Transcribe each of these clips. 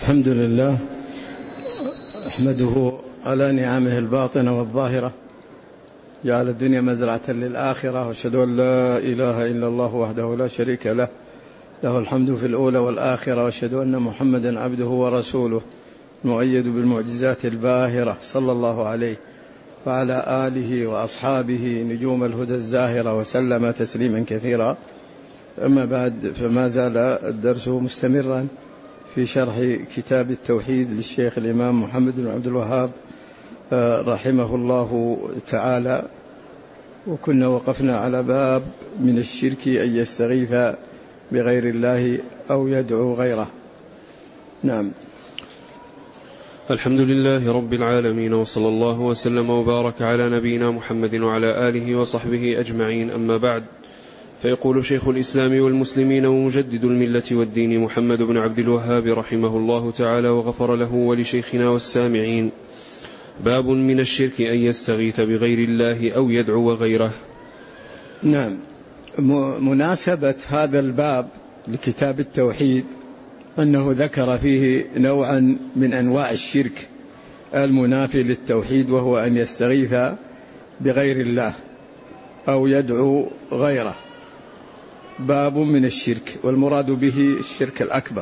الحمد لله أحمده على نعمه الباطنة والظاهرة، جعل الدنيا مزرعة للآخرة، وأشهد أن لا إله إلا الله وحده لا شريك له، له الحمد في الأولى والآخرة، وأشهد أن محمدا عبده ورسوله مؤيد بالمعجزات الباهرة، صلى الله عليه وعلى آله وأصحابه نجوم الهدى الزاهرة، وسلم تسليما كثيرا. أما بعد، فما زال الدرس مستمرا في شرح كتاب التوحيد للشيخ الإمام محمد بن عبد الوهاب رحمه الله تعالى، وكنا وقفنا على باب من الشرك أن يستغيث بغير الله أو يدعو غيره. نعم. الحمد لله رب العالمين، وصلى الله وسلم وبارك على نبينا محمد وعلى آله وصحبه أجمعين. أما بعد، فيقول شيخ الإسلام والمسلمين ومجدد الملة والدين محمد بن عبد الوهاب رحمه الله تعالى وغفر له ولشيخنا والسامعين: باب من الشرك أن يستغيث بغير الله أو يدعو غيره. نعم. مناسبة هذا الباب لكتاب التوحيد أنه ذكر فيه نوعا من أنواع الشرك المنافي للتوحيد، وهو أن يستغيث بغير الله أو يدعو غيره. باب من الشرك، والمراد به الشرك الأكبر.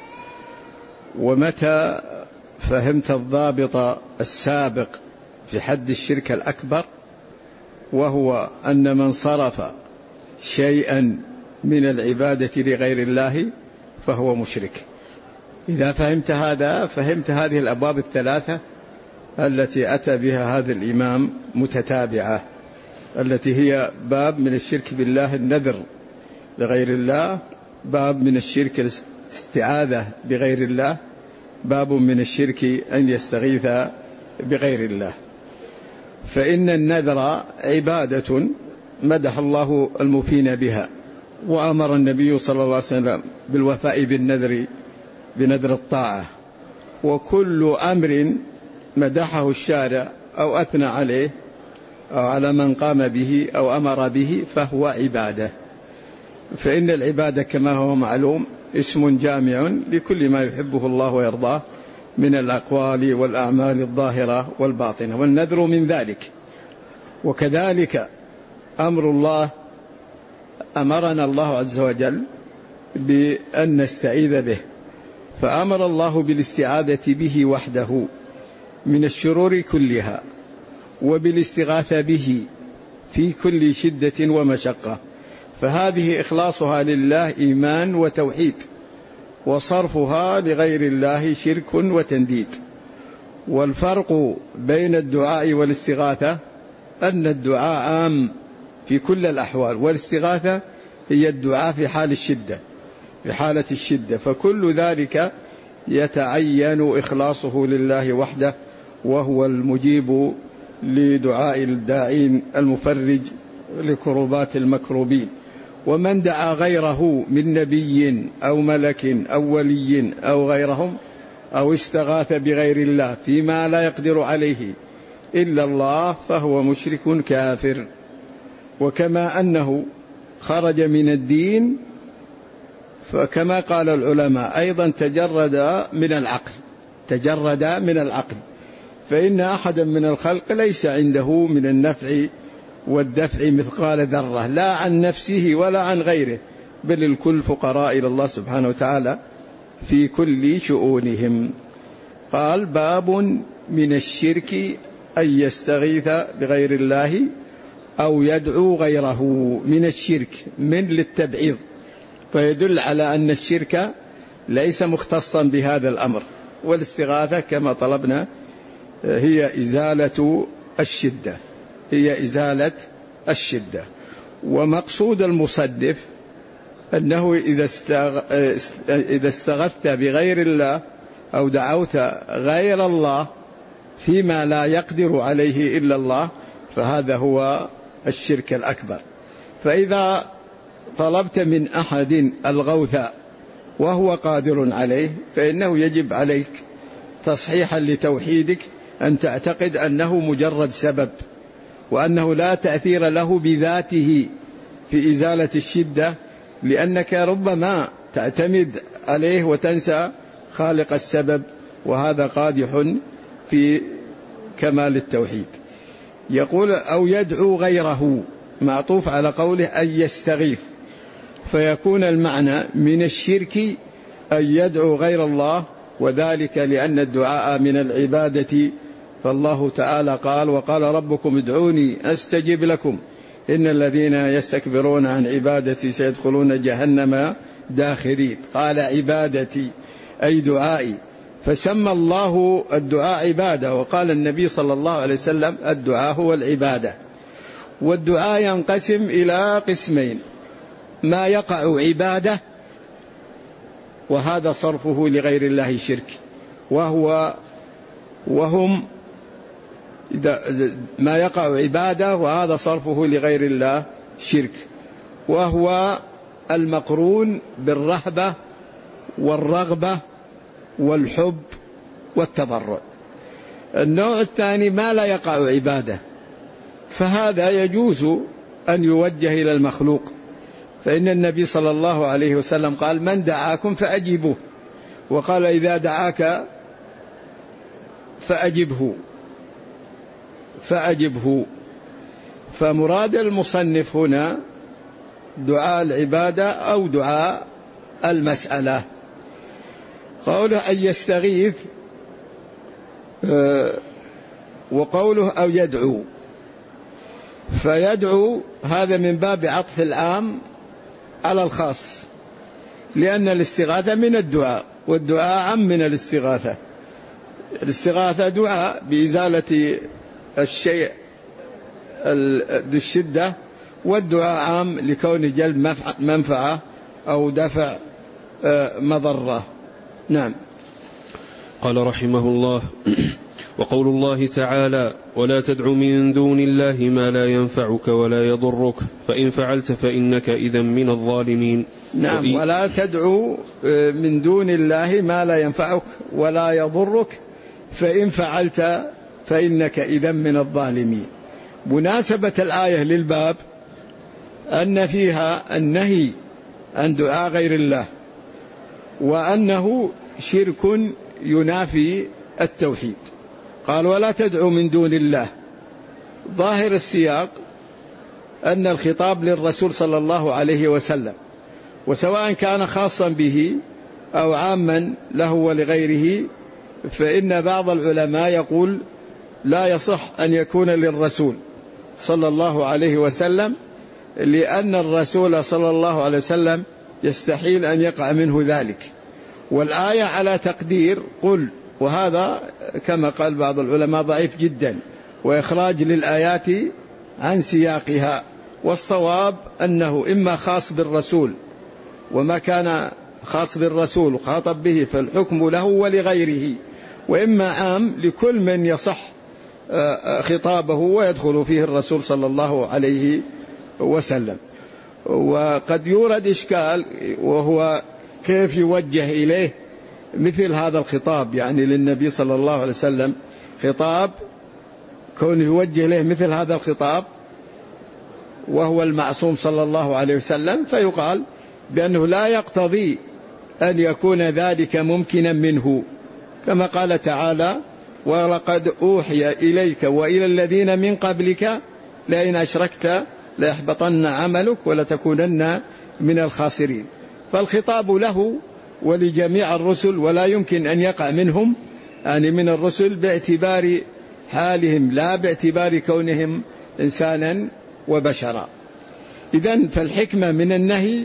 ومتى فهمت الضابط السابق في حد الشرك الأكبر، وهو أن من صرف شيئا من العبادة لغير الله فهو مشرك. إذا فهمت هذا، فهمت هذه الأبواب الثلاثة التي أتى بها هذا الإمام متتابعة، التي هي باب من الشرك بالله النذر لغير الله، باب من الشرك الاستعاذة بغير الله، باب من الشرك أن يستغيث بغير الله. فإن النذر عبادة مدح الله الموفين بها، وأمر النبي صلى الله عليه وسلم بالوفاء بالنذر بنذر الطاعة. وكل أمر مدحه الشارع أو أثنى عليه أو على من قام به أو أمر به فهو عبادة. فإن العبادة كما هو معلوم اسم جامع لكل ما يحبه الله ويرضاه من الأقوال والأعمال الظاهرة والباطنة، والنذر من ذلك. وكذلك أمر الله، أمرنا الله عز وجل بأن نستعيذ به، فأمر الله بالاستعاذة به وحده من الشرور كلها، وبالاستغاثة به في كل شدة ومشقة. فهذه إخلاصها لله إيمان وتوحيد، وصرفها لغير الله شرك وتنديد. والفرق بين الدعاء والاستغاثة أن الدعاء عام في كل الأحوال، والاستغاثة هي الدعاء في حال الشدة، في حالة الشدة. فكل ذلك يتعين إخلاصه لله وحده، وهو المجيب لدعاء الداعين المفرج لكروبات المكروبين. ومن دعا غيره من نبي أو ملك أو ولي أو غيرهم، أو استغاث بغير الله فيما لا يقدر عليه إلا الله، فهو مشرك كافر. وكما أنه خرج من الدين، فكما قال العلماء أيضا تجرد من العقل، فإن أحدا من الخلق ليس عنده من النفع والدفع مثقال ذرة، لا عن نفسه ولا عن غيره، بل الكل فقراء إلى الله سبحانه وتعالى في كل شؤونهم. قال: باب من الشرك أن يستغيث بغير الله أو يدعو غيره. من الشرك من للتبعيض، فيدل على أن الشرك ليس مختصا بهذا الأمر. والاستغاثة كما طلبنا هي إزالة الشدة. ومقصود المصنف أنه إذا استغثت بغير الله أو دعوت غير الله فيما لا يقدر عليه إلا الله، فهذا هو الشرك الأكبر. فإذا طلبت من أحد الغوث وهو قادر عليه، فإنه يجب عليك تصحيحا لتوحيدك أن تعتقد أنه مجرد سبب، وأنه لا تأثير له بذاته في إزالة الشدة، لأنك ربما تعتمد عليه وتنسى خالق السبب، وهذا قادح في كمال التوحيد. يقول أو يدعو غيره، معطوف على قوله أن يستغيث، فيكون المعنى من الشرك أن يدعو غير الله، وذلك لأن الدعاء من العبادة. فالله تعالى قال وقال ربكم ادعوني أستجب لكم إن الذين يستكبرون عن عبادتي سيدخلون جهنم داخرين. قال عبادتي أي دعائي، فسمى الله الدعاء عبادة، وقال النبي صلى الله عليه وسلم الدعاء هو العبادة. والدعاء ينقسم إلى قسمين: ما يقع عبادة وهذا صرفه لغير الله شرك، وهم ما يقع عبادة وهذا صرفه لغير الله شرك، وهو المقرون بالرهبة والرغبة والحب والتضرع. النوع الثاني ما لا يقع عبادة، فهذا يجوز أن يوجه إلى المخلوق، فإن النبي صلى الله عليه وسلم قال من دعاكم فأجيبوه، وقال إذا دعاك فأجبه. فمراد المصنف هنا دعاء العبادة أو دعاء المسألة. قوله أن يستغيث وقوله أو يدعو، فيدعو هذا من باب عطف العام على الخاص، لأن الاستغاثة من الدعاء، والدعاء عام من الاستغاثة. الاستغاثة دعاء بإزالة الشيء ذي الشدة، والدعاء عام لكون جلب منفعة أو دفع مضرة. نعم. قال رحمه الله: وقول الله تعالى: ولا تدع من دون الله ما لا ينفعك ولا يضرك فإن فعلت فإنك إذا من الظالمين. نعم. ولا تدعو من دون الله ما لا ينفعك ولا يضرك فإن فعلت فإنك إذا من الظالمين. مناسبة الآية للباب أن فيها النهي عن دعاء غير الله، وأنه شرك ينافي التوحيد. قال ولا تدعو من دون الله، ظاهر السياق أن الخطاب للرسول صلى الله عليه وسلم، وسواء كان خاصا به أو عاما له ولغيره، فإن بعض العلماء يقول لا يصح أن يكون للرسول صلى الله عليه وسلم، لأن الرسول صلى الله عليه وسلم يستحيل أن يقع منه ذلك، والآية على تقدير قل، وهذا كما قال بعض العلماء ضعيف جدا، وإخراج للآيات عن سياقها. والصواب أنه إما خاص بالرسول، وما كان خاص بالرسول وخاطب به فالحكم له ولغيره، وإما عام لكل من يصح خطابه ويدخل فيه الرسول صلى الله عليه وسلم. وقد يورد إشكال، وهو كيف يوجه إليه مثل هذا الخطاب، يعني للنبي صلى الله عليه وسلم خطاب كونه يوجه إليه مثل هذا الخطاب وهو المعصوم صلى الله عليه وسلم، فيقال بأنه لا يقتضي أن يكون ذلك ممكنا منه، كما قال تعالى ولقد أوحي إليك وإلى الذين من قبلك لئن أشركت ليحبطن عملك ولتكونن من الخاسرين. فالخطاب له ولجميع الرسل، ولا يمكن أن يقع منهم يعني من الرسل باعتبار حالهم، لا باعتبار كونهم إنسانا وبشرا. إذن فالحكمة من النهي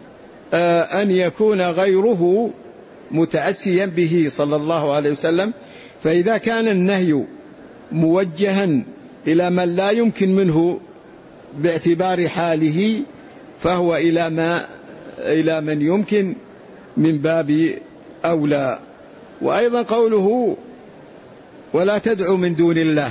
أن يكون غيره متأسيا به صلى الله عليه وسلم، فإذا كان النهي موجها إلى من لا يمكن منه باعتبار حاله فهو إلى من يمكن من باب أولى. وأيضا قوله ولا تدعو من دون الله،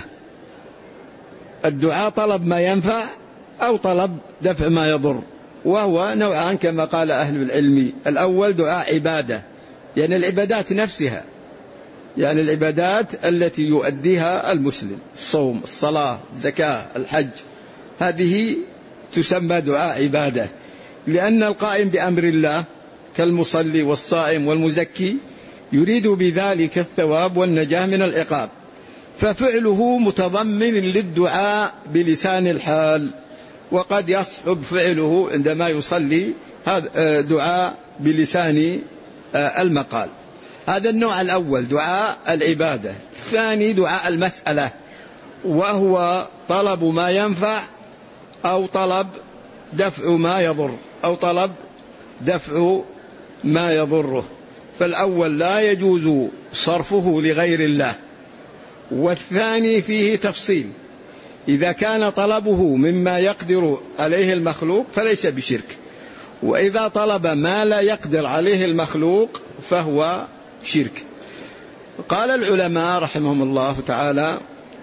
الدعاء طلب ما ينفع أو طلب دفع ما يضر، وهو نوعان كما قال أهل العلم. الأول دعاء عبادة، يعني العبادات نفسها، يعني العبادات التي يؤديها المسلم، الصوم، الصلاة، الزكاة، الحج، هذه تسمى دعاء عبادة، لأن القائم بأمر الله كالمصلي والصائم والمزكي يريد بذلك الثواب والنجاة من العقاب، ففعله متضمن للدعاء بلسان الحال، وقد يصحب فعله عندما يصلي هذا دعاء بلسان المقال. هذا النوع الأول دعاء العبادة. الثاني دعاء المسألة، وهو طلب ما ينفع أو طلب دفع ما يضر أو طلب دفع ما يضره. فالأول لا يجوز صرفه لغير الله، والثاني فيه تفصيل، إذا كان طلبه مما يقدر عليه المخلوق فليس بشرك، وإذا طلب ما لا يقدر عليه المخلوق فهو شرك. قال العلماء رحمهم الله تعالى: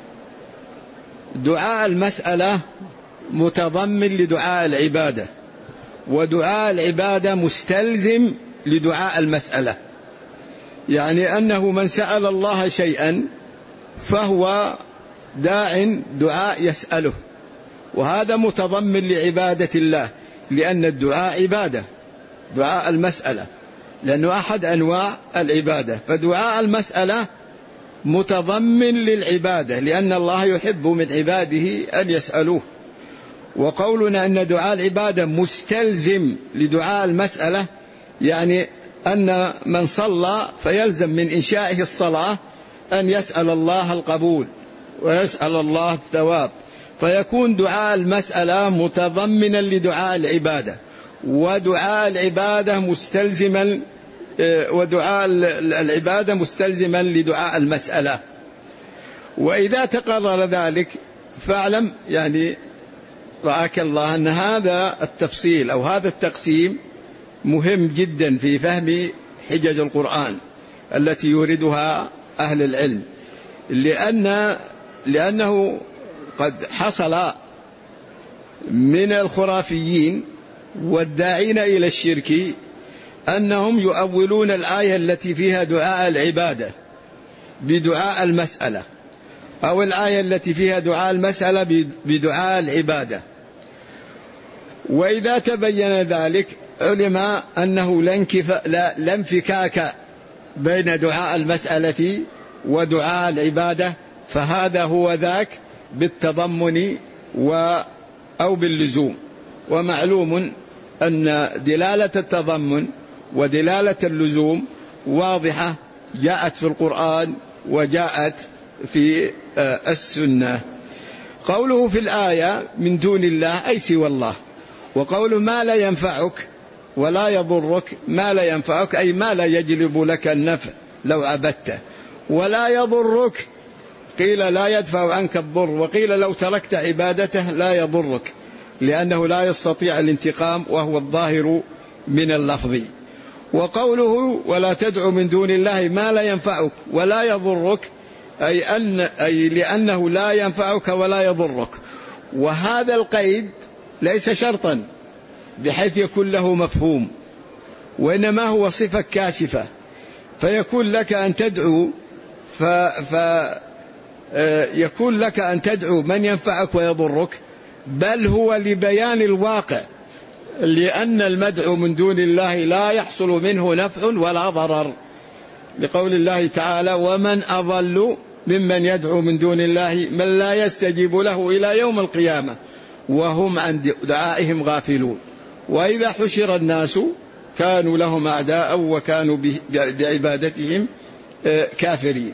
دعاء المسألة متضمن لدعاء العبادة، ودعاء العبادة مستلزم لدعاء المسألة، يعني أنه من سأل الله شيئا فهو داع دعاء يسأله، وهذا متضمن لعبادة الله، لأن الدعاء عبادة، دعاء المسألة لأنه أحد أنواع العبادة، فدعاء المسألة متضمن للعبادة، لأن الله يحب من عباده أن يسألوه. وقولنا أن دعاء العبادة مستلزم لدعاء المسألة، يعني أن من صلى فيلزم من إنشائه الصلاة أن يسأل الله القبول ويسأل الله الثواب، فيكون دعاء المسألة متضمنا لدعاء العبادة، ودعاء العبادة مستلزما ودعاء العبادة مستلزما لدعاء المسألة. وإذا تقرر ذلك فاعلم يعني رعاك الله أن هذا التفصيل أو هذا التقسيم مهم جدا في فهم حجج القرآن التي يوردها أهل العلم، لأنه قد حصل من الخرافيين والداعين إلى الشرك أنهم يؤولون الآية التي فيها دعاء العبادة بدعاء المسألة، أو الآية التي فيها دعاء المسألة بدعاء العبادة. وإذا تبين ذلك علم أنه لا انفكاك بين دعاء المسألة ودعاء العبادة، فهذا هو ذاك بالتضمن أو باللزوم. ومعلوم أن دلالة التضمن ودلالة اللزوم واضحة، جاءت في القرآن وجاءت في السنة. قوله في الآية من دون الله أي سوى الله، وقوله ما لا ينفعك ولا يضرك، ما لا ينفعك أي ما لا يجلب لك النفع لو عبدته، ولا يضرك قيل لا يدفع عنك الضر، وقيل لو تركت عبادته لا يضرك، لأنه لا يستطيع الانتقام وهو الظاهر من اللفظ. وقوله ولا تدع من دون الله ما لا ينفعك ولا يضرك أي لأنه لا ينفعك ولا يضرك، وهذا القيد ليس شرطا بحيث يكون له مفهوم، وإنما هو صفة كاشفة، فيكون لك أن تدعو يكون لك أن تدعو من ينفعك ويضرك، بل هو لبيان الواقع، لأن المدعو من دون الله لا يحصل منه نفع ولا ضرر، لقول الله تعالى ومن أضل ممن يدعو من دون الله من لا يستجيب له إلى يوم القيامة وهم عن دعائهم غافلون، وإذا حشر الناس كانوا لهم أعداء وكانوا بعبادتهم كافرين.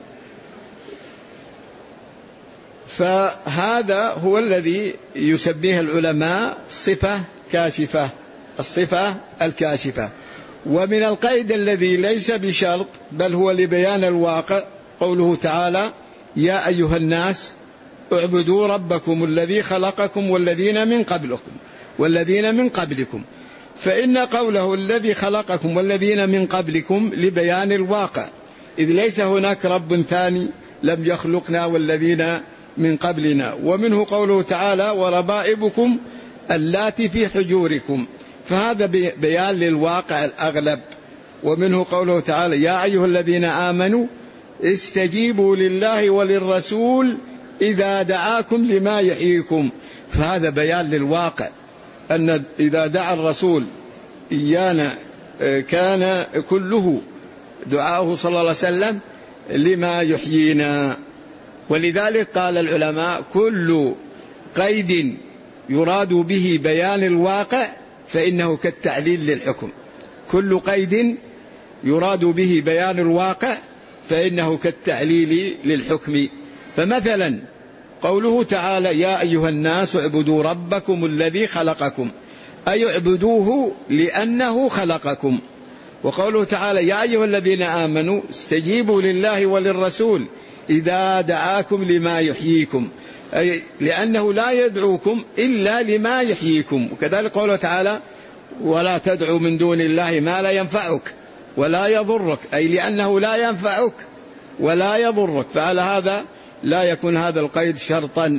فهذا هو الذي يسميه العلماء صفة كاشفة، الصفة الكاشفة. ومن القيد الذي ليس بشرط بل هو لبيان الواقع قوله تعالى يا أيها الناس اعبدوا ربكم الذي خلقكم والذين من قبلكم، فإن قوله الذي خلقكم والذين من قبلكم لبيان الواقع، إذ ليس هناك رب ثاني لم يخلقنا والذين من قبلنا. ومنه قوله تعالى وربائبكم اللاتي في حجوركم، فهذا بيان للواقع الأغلب. ومنه قوله تعالى يا أيها الذين آمنوا استجيبوا لله وللرسول إذا دعاكم لما يحييكم، فهذا بيان للواقع أن إذا دعا الرسول إيانا كان كله دعاؤه صلى الله عليه وسلم لما يحيينا. ولذلك قال العلماء كل قيد يراد به بيان الواقع فإنه كالتعليل للحكم. كل قيد يراد به بيان الواقع فإنه كالتعليل للحكم. فمثلا قوله تعالى يا أيها الناس اعبدوا ربكم الذي خلقكم، أي اعبدوه لأنه خلقكم. وقوله تعالى يا أيها الذين آمنوا استجيبوا لله وللرسول إذا دعاكم لما يحييكم، أي لأنه لا يدعوكم إلا لما يحييكم. وكذلك قوله تعالى ولا تدعو من دون الله ما لا ينفعك ولا يضرك، أي لأنه لا ينفعك ولا يضرك. فعلى هذا لا يكون هذا القيد شرطا،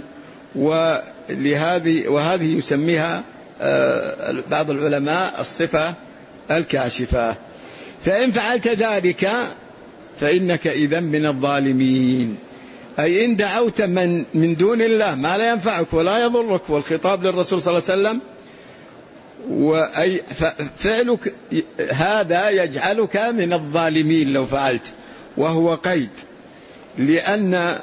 وهذه يسميها بعض العلماء الصفة الكاشفة. فإن فعلت ذلك فإنك إذن من الظالمين، أي إن دعوت من دون الله ما لا ينفعك ولا يضرك، والخطاب للرسول صلى الله عليه وسلم، وأي فعلك هذا يجعلك من الظالمين لو فعلت، وهو قيد. لأن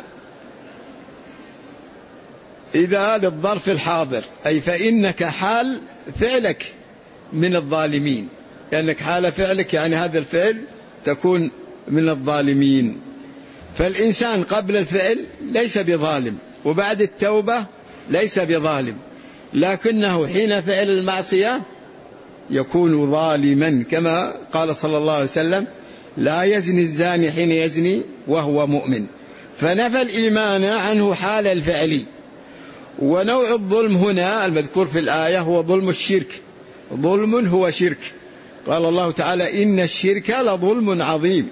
إذا للظرف الحاضر أي فإنك حال فعلك من الظالمين، لأنك حال فعلك يعني هذا الفعل تكون من الظالمين. فالإنسان قبل الفعل ليس بظالم، وبعد التوبة ليس بظالم، لكنه حين فعل المعصية يكون ظالما، كما قال صلى الله عليه وسلم لا يزني الزاني حين يزني وهو مؤمن. فنفى الإيمان عنه حال الفعل. ونوع الظلم هنا المذكور في الآية هو ظلم الشرك، ظلم هو شرك. قال الله تعالى إن الشرك لظلم عظيم،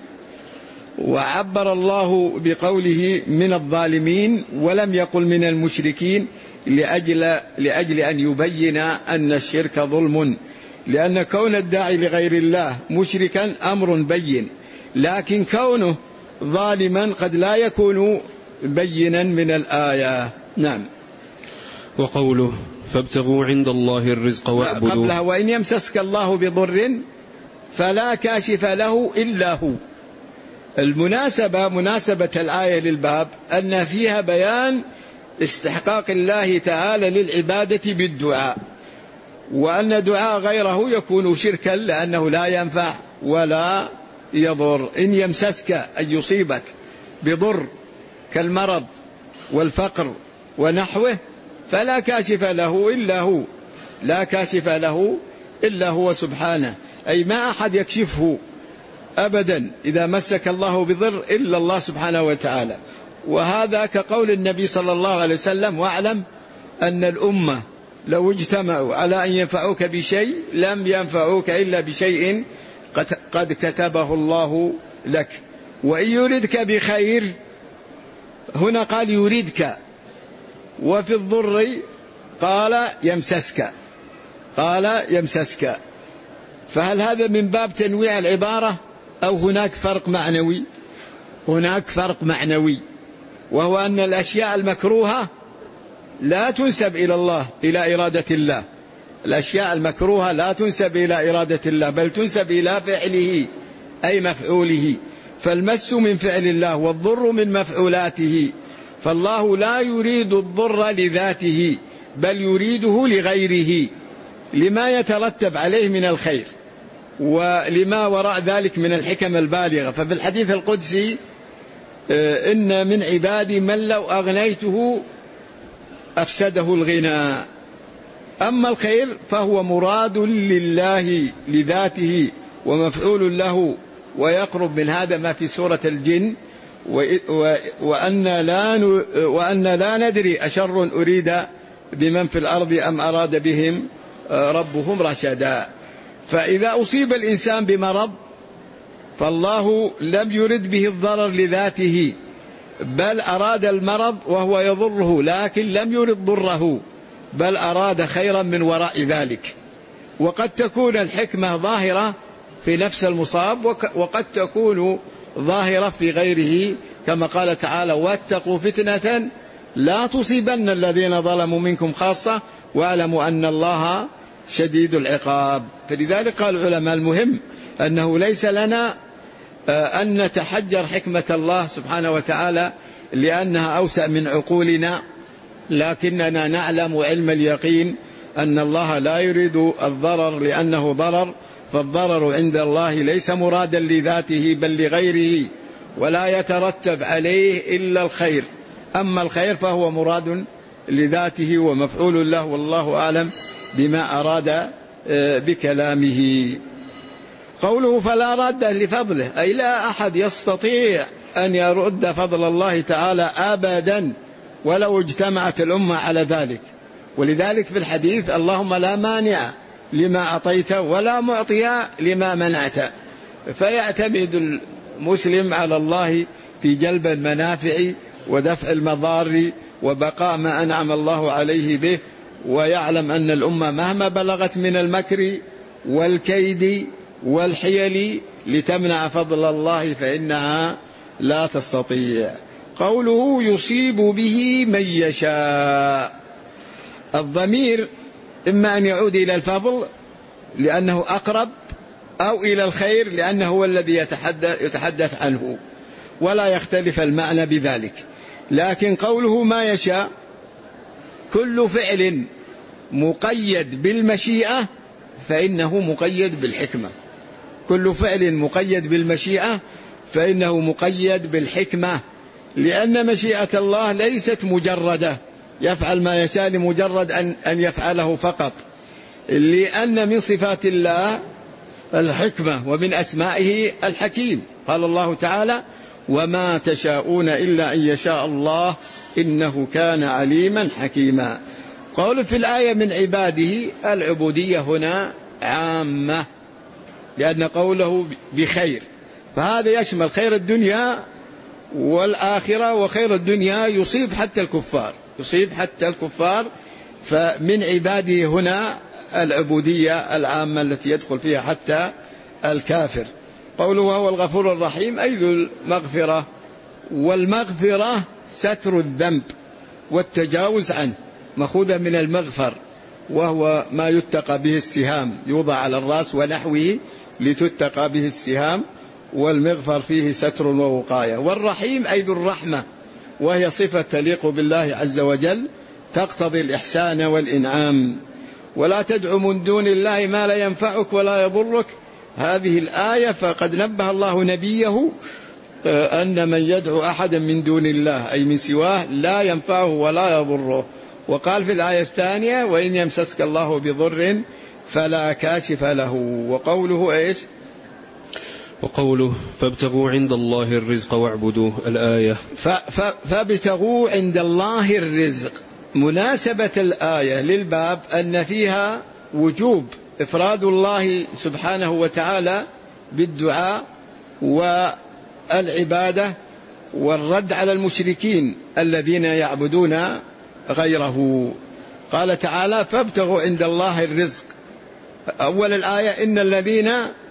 وعبر الله بقوله من الظالمين ولم يقل من المشركين لأجل أن يبين أن الشرك ظلم، لأن كون الداعي لغير الله مشركا أمر بين، لكن كونه ظالما قد لا يكون بينا من الآية. نعم. وقوله فابتغوا عند الله الرزق واعبدوه، قبلها وإن يمسسك الله بضر فلا كاشف له إلا هو. المناسبة مناسبة الآية للباب أن فيها بيان استحقاق الله تعالى للعبادة بالدعاء، وأن دعاء غيره يكون شركا لأنه لا ينفع ولا يضر. إن يمسسك أن يصيبك بضر كالمرض والفقر ونحوه فلا كاشف له إلا هو، لا كاشف له إلا هو سبحانه، أي ما أحد يكشفه أبدا إذا مسك الله بضر إلا الله سبحانه وتعالى. وهذا كقول النبي صلى الله عليه وسلم واعلم أن الأمة لو اجتمعوا على أن ينفعوك بشيء لم ينفعوك إلا بشيء قد كتبه الله لك. وإن يردك بخير، هنا قال يردك، وفي الضر قال يمسسك، قال يمسسك. فهل هذا من باب تنويع العبارة أو هناك فرق معنوي؟ هناك فرق معنوي، وهو أن الأشياء المكروهة لا تنسب إلى الله إلى إرادة الله. الأشياء المكروهة لا تنسب إلى إرادة الله بل تنسب إلى فعله أي مفعوله. فالمس من فعل الله والضر من مفعولاته، فالله لا يريد الضر لذاته بل يريده لغيره لما يترتب عليه من الخير ولما وراء ذلك من الحكم البالغة. ففي الحديث القدسي إن من عبادي من لو أغنيته أفسده الغنى. أما الخير فهو مراد لله لذاته ومفعول له، ويقرب من هذا ما في سورة الجن وأن لا ندري أشر أريد بمن في الأرض أم أراد بهم ربهم رشدا. فإذا أصيب الإنسان بمرض فالله لم يرد به الضرر لذاته بل أراد المرض وهو يضره، لكن لم يرد ضره بل أراد خيرا من وراء ذلك. وقد تكون الحكمة ظاهرة في نفس المصاب وقد تكون ظاهرة في غيره، كما قال تعالى واتقوا فتنة لا تصيبن الذين ظلموا منكم خاصة واعلموا أن الله شديد العقاب. فلذلك قال العلماء المهم أنه ليس لنا أن نتحجر حكمة الله سبحانه وتعالى لأنها أوسع من عقولنا، لكننا نعلم علم اليقين أن الله لا يريد الضرر لأنه ضرر، فالضرر عند الله ليس مرادا لذاته بل لغيره، ولا يترتب عليه إلا الخير، أما الخير فهو مراد لذاته ومفعول له، والله أعلم بما أراد بكلامه. قوله فلا راد لفضله، أي لا أحد يستطيع أن يرد فضل الله تعالى أبدا ولو اجتمعت الأمة على ذلك. ولذلك في الحديث اللهم لا مانع لما أعطيت ولا معطي لما منعت، فيعتمد المسلم على الله في جلب المنافع ودفع المضار وبقاء ما أنعم الله عليه به، ويعلم أن الأمة مهما بلغت من المكر والكيد والحيل لتمنع فضل الله فإنها لا تستطيع. قوله يصيب به من يشاء، الضمير إما أن يعود إلى الفضل لأنه أقرب، أو إلى الخير لأنه هو الذي يتحدث عنه، ولا يختلف المعنى بذلك. لكن قوله ما يشاء كل فعل مقيد بالمشيئة فإنه مقيد بالحكمة، كل فعل مقيد بالمشيئة فإنه مقيد بالحكمة، لأن مشيئة الله ليست مجردة يفعل ما يشاء لمجرد أن يفعله فقط، لأن من صفات الله الحكمة ومن أسمائه الحكيم. قال الله تعالى وما تشاءون إلا أن يشاء الله إنه كان عليما حكيما. قول في الآية من عباده، العبودية هنا عامة لأن قوله بخير، فهذا يشمل خير الدنيا والآخرة، وخير الدنيا يصيب حتى الكفار، يصيب حتى الكفار، فمن عباده هنا العبودية العامة التي يدخل فيها حتى الكافر. قوله هو الغفور الرحيم أي ذو المغفرة، والمغفرة ستر الذنب والتجاوز عنه، مأخوذة من المغفر وهو ما يتقى به السهام، يوضع على الرأس ونحوه لتتقى به السهام، والمغفر فيه ستر ووقاية. والرحيم أي ذو الرحمة، وهي صفة تليق بالله عز وجل تقتضي الإحسان والإنعام. ولا تدع من دون الله ما لا ينفعك ولا يضرك، هذه الآية فقد نبه الله نبيه أن من يدعو أحدا من دون الله أي من سواه لا ينفعه ولا يضره. وقال في الآية الثانية وإن يمسسك الله بضر فلا كاشف له. وقوله إيش؟ وقوله فابتغوا عند الله الرزق واعبدوه، الآية. فابتغوا عند الله الرزق، مناسبة الآية للباب أن فيها وجوب إفراد الله سبحانه وتعالى بالدعاء والعبادة والرد على المشركين الذين يعبدون غيره. قال تعالى فابتغوا عند الله الرزق. أول الآية إن الذين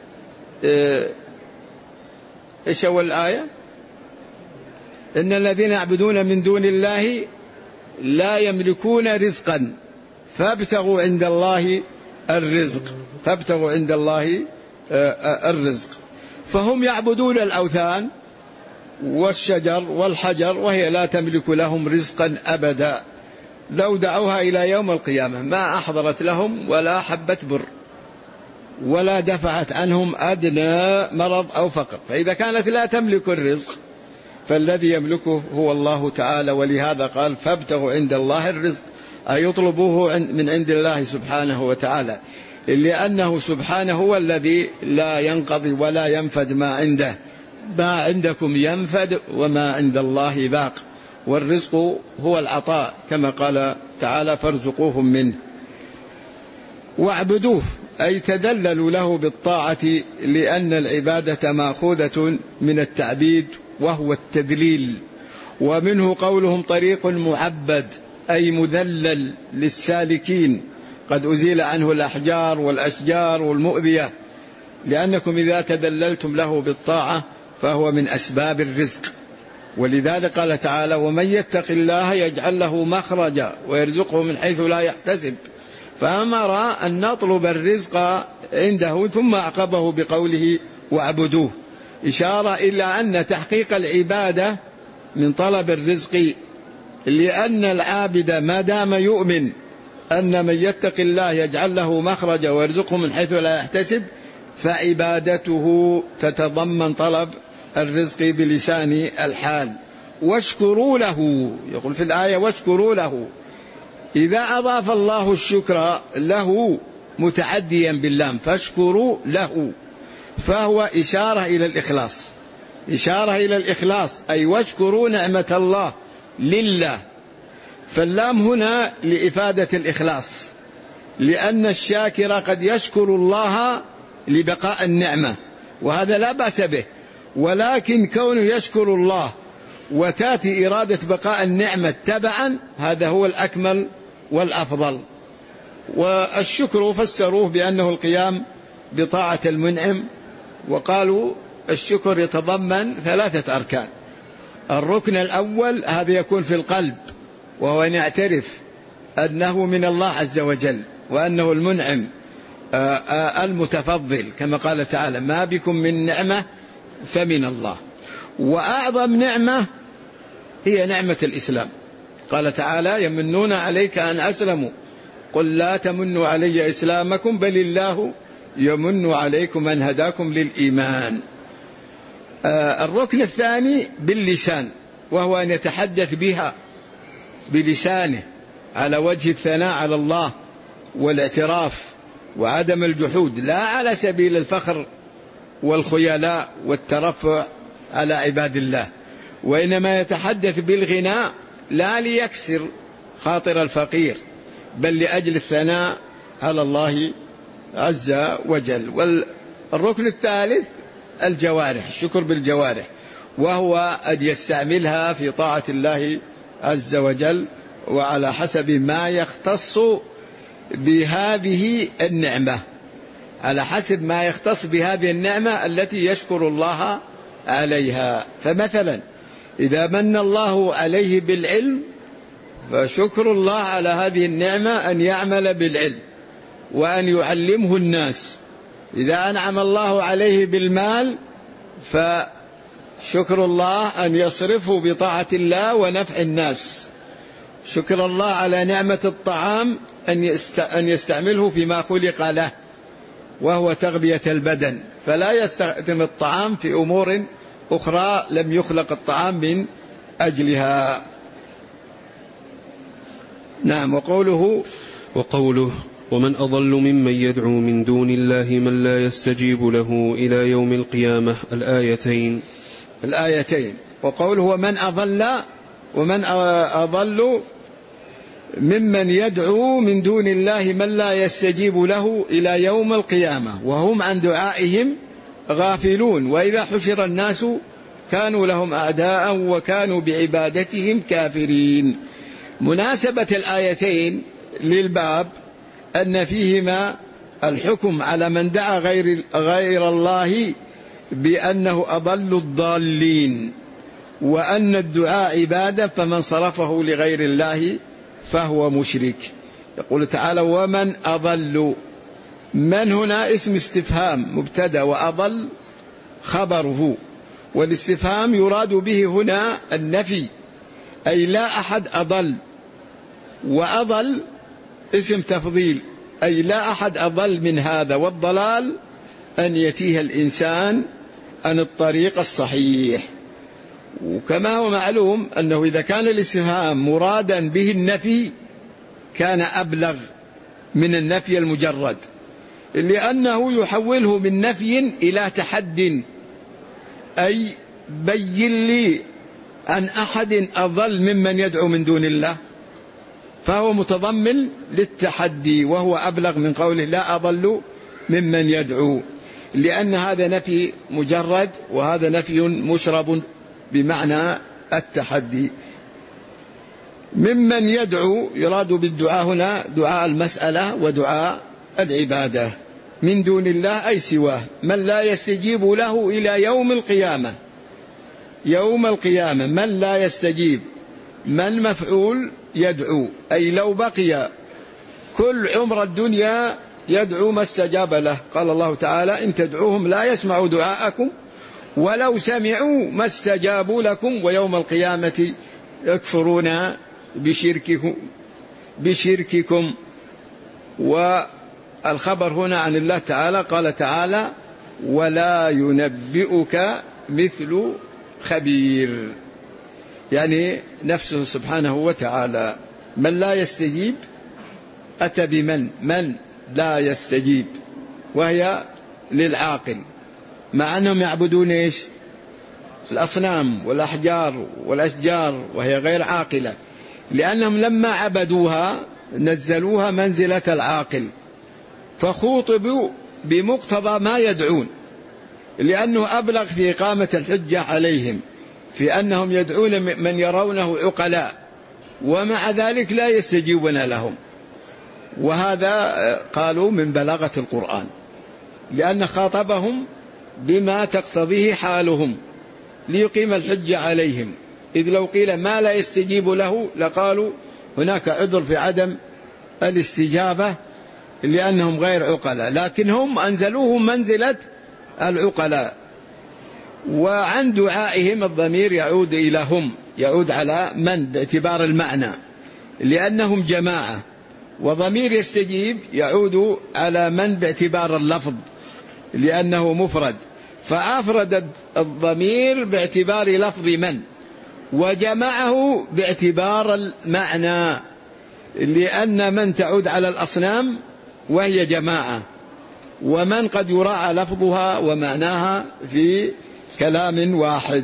إيش أول الآية؟ إن الذين يعبدون من دون الله لا يملكون رزقا فابتغوا عند الله الرزق، فابتغوا عند الله الرزق. فهم يعبدون الأوثان والشجر والحجر وهي لا تملك لهم رزقا أبدا، لو دعوها إلى يوم القيامة ما أحضرت لهم ولا حبة بر ولا دفعت عنهم أدنى مرض أو فقر. فإذا كانت لا تملك الرزق فالذي يملكه هو الله تعالى، ولهذا قال فابتغوا عند الله الرزق، أي يطلبوه من عند الله سبحانه وتعالى، لأنه سبحانه هو الذي لا ينقضي ولا ينفد ما عنده، ما عندكم ينفد وما عند الله باق، والرزق هو العطاء كما قال تعالى فارزقوهم منه. واعبدوه أي تدللوا له بالطاعة، لأن العبادة مأخوذة من التعبيد وهو التذليل، ومنه قولهم طريق معبد أي مذلل للسالكين قد أزيل عنه الأحجار والأشجار والمؤذية، لأنكم إذا تدللتم له بالطاعة فهو من أسباب الرزق. ولذلك قال تعالى ومن يتق الله يجعل له مخرجا ويرزقه من حيث لا يحتسب، فأمر أن نطلب الرزق عنده ثم أعقبه بقوله واعبدوه. إشارة إلى أن تحقيق العبادة من طلب الرزق، لأن العابد ما دام يؤمن أن من يتق الله يجعل له مخرجا ويرزقه من حيث لا يحتسب، فعبادته تتضمن طلب الرزق بلسان الحال. واشكروا له، يقول في الآية واشكروا له. إذا أضاف الله الشكر له متعديا باللام فاشكروا له، فهو إشارة إلى الإخلاص، إشارة إلى الإخلاص، أي واشكروا نعمة الله لله. فاللام هنا لإفادة الإخلاص، لأن الشاكر قد يشكر الله لبقاء النعمة وهذا لا بأس به، ولكن كونه يشكر الله وتأتي إرادة بقاء النعمة تبعا هذا هو الأكمل والأفضل. والشكر فسروه بأنه القيام بطاعة المنعم، وقالوا الشكر يتضمن 3 أركان. الركن الأول هذا يكون في القلب، وهو أن يعترف أنه من الله عز وجل وأنه المنعم المتفضل، كما قال تعالى ما بكم من نعمة فمن الله. وأعظم نعمة هي نعمة الإسلام، قال تعالى يمنون عليك أن أسلموا قل لا تمنوا علي إسلامكم بل الله يمن عليكم أن هداكم للإيمان. الركن الثاني باللسان، وهو أن يتحدث بها بلسانه على وجه الثناء على الله والاعتراف وعدم الجحود، لا على سبيل الفخر والخيلاء والترفع على عباد الله، وإنما يتحدث بالغناء لا ليكسر خاطر الفقير بل لأجل الثناء على الله عز وجل. والركن الثالث الجوارح، الشكر بالجوارح، وهو أن يستعملها في طاعة الله عز وجل وعلى حسب ما يختص بهذه النعمة، على حسب ما يختص بهذه النعمة التي يشكر الله عليها. فمثلا إذا من الله عليه بالعلم فشكر الله على هذه النعمة أن يعمل بالعلم وأن يعلمه الناس. إذا أنعم الله عليه بالمال فشكر الله أن يصرفه بطاعة الله ونفع الناس. شكر الله على نعمة الطعام أن يستعمله فيما خلق له وهو تغذية البدن، فلا يستخدم الطعام في أمور أخرى لم يخلق الطعام من أجلها. نعم. وقوله ومن أضل ممن يدعو من دون الله من لا يستجيب له إلى يوم القيامة، الآيتين. وقوله ومن أضل ممن يدعو من دون الله من لا يستجيب له إلى يوم القيامة وهم عن دعائهم غافلون وإذا حشر الناس كانوا لهم أعداء وكانوا بعبادتهم كافرين. مناسبة الآيتين للباب أن فيهما الحكم على من دعا غير الله بأنه أضل الضالين، وأن الدعاء عبادة فمن صرفه لغير الله فهو مشرك. يقول تعالى ومن أضل، من هنا اسم استفهام مبتدأ وأضل خبره، والاستفهام يراد به هنا النفي، أي لا أحد أضل، وأضل اسم تفضيل أي لا أحد أضل من هذا. والضلال أن يتيه الإنسان عن الطريق الصحيح. وكما هو معلوم أنه إذا كان الاستفهام مرادا به النفي كان أبلغ من النفي المجرد، لأنه يحوله من نفي إلى تحد، أي بين لي عن أحد أضل ممن يدعو من دون الله، فهو متضمن للتحدي، وهو أبلغ من قوله لا أضل ممن يدعو، لأن هذا نفي مجرد وهذا نفي مشرب بمعنى التحدي. ممن يدعو يراد بالدعاء هنا دعاء المسألة ودعاء العبادة، من دون الله أي سواه، من لا يستجيب له إلى يوم القيامة. يوم القيامة من لا يستجيب، من مفعول يدعو، أي لو بقي كل عمر الدنيا يدعو ما استجاب له. قال الله تعالى إن تدعوهم لا يسمعوا دعاءكم ولو سمعوا ما استجابوا لكم ويوم القيامة يكفرون بشرككم. والخبر هنا عن الله تعالى، قال تعالى ولا ينبئك مثل خبير، يعني نفسه سبحانه وتعالى. من لا يستجيب أتى من لا يستجيب، وهي للعاقل، مع أنهم يعبدون إيش؟ الأصنام والأحجار والأشجار، وهي غير عاقلة، لأنهم لما عبدوها نزلوها منزلة العاقل، فخوطبوا بمقتضى ما يدعون، لأنه أبلغ في إقامة الحجة عليهم، في أنهم يدعون من يرونه عقلاء، ومع ذلك لا يستجيبون لهم. وهذا قالوا من بلاغة القرآن، لأن خاطبهم بما تقتضيه حالهم ليقيم الحجة عليهم، إذ لو قيل ما لا يستجيب له لقالوا هناك عذر في عدم الاستجابة لأنهم غير عقلاء، لكن هم أنزلوه منزلة العقلاء. وعن دعائهم الضمير يعود إلى هم، يعود على من باعتبار المعنى، لأنهم جماعة، وضمير يستجيب يعود على من باعتبار اللفظ لأنه مفرد، فأفرد الضمير باعتبار لفظ من، وجمعه باعتبار المعنى، لأن من تعود على الأصنام وهي جماعة، ومن قد يراعى لفظها ومعناها في كلام واحد.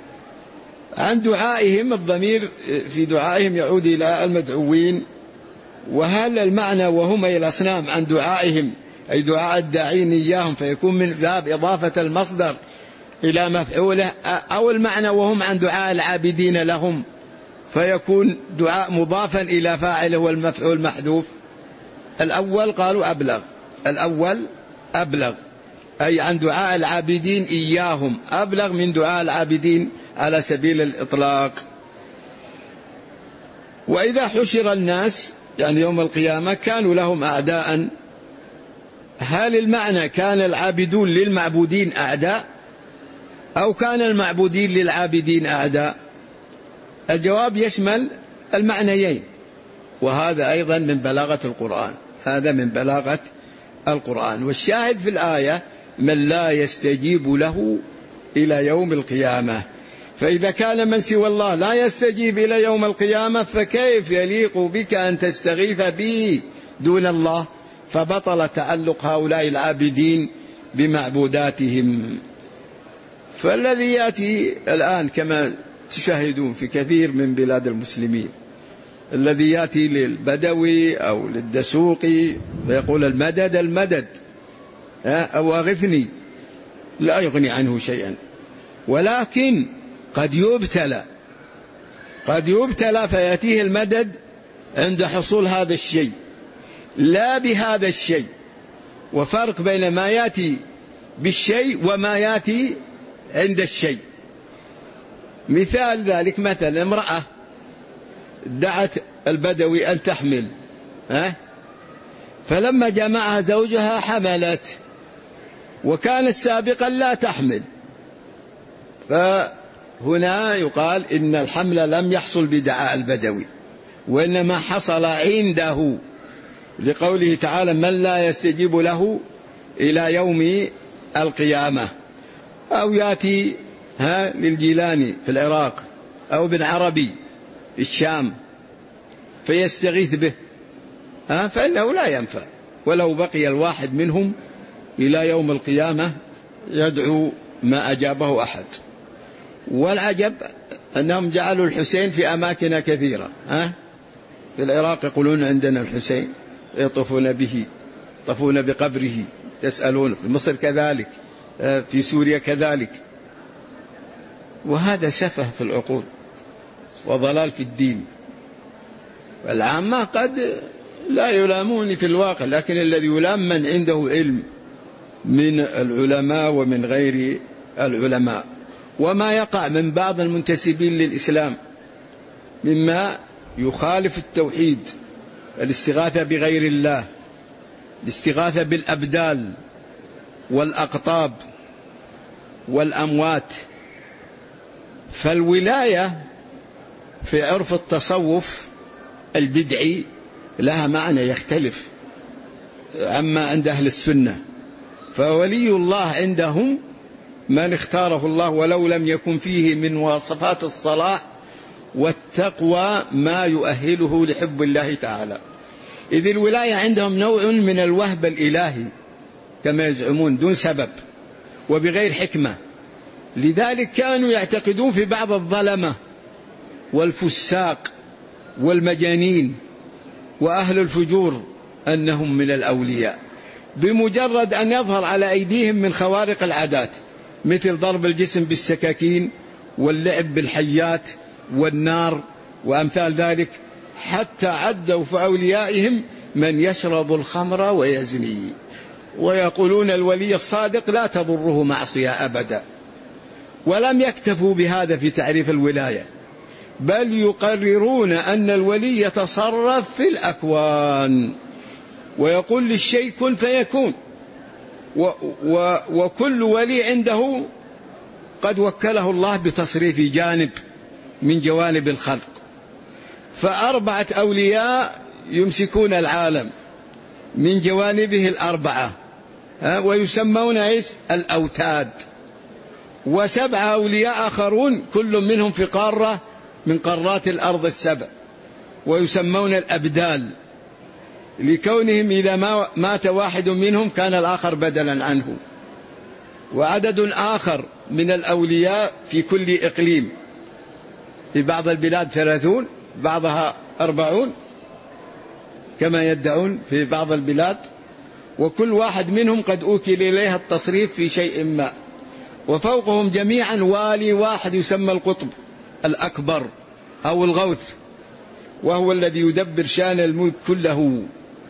عن دعائهم الضمير في دعائهم يعود إلى المدعوين. وهل المعنى وهم أي الأصنام عن دعائهم أي دعاء الداعين إياهم، فيكون من باب إضافة المصدر إلى مفعوله، أو المعنى وهم عن دعاء العابدين لهم فيكون دعاء مضافا إلى فاعله والمفعول محذوف؟ الأول قالوا أبلغ، الأول أبلغ أي عن دعاء العابدين إياهم، أبلغ من دعاء العابدين على سبيل الإطلاق. وإذا حشر الناس يعني يوم القيامة كانوا لهم أعداء، هل المعنى كان العابدون للمعبودين أعداء أو كان المعبودين للعابدين أعداء؟ الجواب يشمل المعنيين، وهذا أيضا من بلاغة القرآن، هذا من بلاغة القرآن. والشاهد في الآية من لا يستجيب له إلى يوم القيامة، فإذا كان من سوى الله لا يستجيب إلى يوم القيامة فكيف يليق بك أن تستغيث به دون الله؟ فبطل تعلق هؤلاء العابدين بمعبوداتهم. فالذي يأتي الآن كما تشاهدون في كثير من بلاد المسلمين، الذي يأتي للبدوي أو للدسوقي ويقول المدد المدد أو أغثني، لا يغني عنه شيئا، ولكن قد يبتلى فيأتيه المدد عند حصول هذا الشيء لا بهذا الشيء. وفرق بين ما يأتي بالشيء وما يأتي عند الشيء. مثال ذلك مثلا امرأة دعت البدوي أن تحمل، فلما جمعها زوجها حملت، وكانت سابقا لا تحمل، فهنا يقال إن الحمل لم يحصل بدعاء البدوي، وإنما حصل عنده، لقوله تعالى من لا يستجيب له إلى يوم القيامة. أو يأتي للجيلاني في العراق أو ابن عربي في الشام فيستغيث به، فإنه لا ينفع، ولو بقي الواحد منهم إلى يوم القيامة يدعو ما أجابه أحد. والعجب أنهم جعلوا الحسين في أماكن كثيرة، في العراق يقولون عندنا الحسين، يطوفون به، يطوفون بقبره، يسألون، في مصر كذلك، في سوريا كذلك. وهذا سفه في العقول وضلال في الدين. والعامة قد لا يلامون في الواقع، لكن الذي يلام من عنده علم من العلماء ومن غير العلماء. وما يقع من بعض المنتسبين للإسلام مما يخالف التوحيد، الاستغاثة بغير الله، الاستغاثة بالأبدال والأقطاب والأموات. فالولاية في عرف التصوف البدعي لها معنى يختلف عما عند أهل السنة. فولي الله عندهم من اختاره الله ولو لم يكن فيه من مواصفات الصلاح والتقوى ما يؤهله لحب الله تعالى. إذ الولاية عندهم نوع من الوهب الإلهي كما يزعمون دون سبب وبغير حكمة. لذلك كانوا يعتقدون في بعض الظلمة والفساق والمجانين وأهل الفجور أنهم من الأولياء بمجرد أن يظهر على أيديهم من خوارق العادات، مثل ضرب الجسم بالسكاكين واللعب بالحيات والنار وأمثال ذلك، حتى عدوا في أوليائهم من يشرب الخمر ويزني، ويقولون الولي الصادق لا تضره معصية أبدا. ولم يكتفوا بهذا في تعريف الولاية، بل يقررون أن الولي يتصرف في الأكوان ويقول للشيء كن فيكون، وكل ولي عنده قد وكله الله بتصريف جانب من جوانب الخلق. فأربعة أولياء يمسكون العالم من جوانبه الأربعة ويسمون الأوتاد، وسبعة أولياء آخرون كل منهم في قارة من قارات الأرض السبع ويسمون الأبدال، لكونهم إذا مات واحد منهم كان الآخر بدلا عنه. وعدد آخر من الأولياء في كل إقليم، في بعض البلاد 30، بعضها 40 كما يدعون في بعض البلاد، وكل واحد منهم قد أوكل إليها التصريف في شيء ما. وفوقهم جميعا والي واحد يسمى القطب الأكبر أو الغوث، وهو الذي يدبر شأن الملك كله.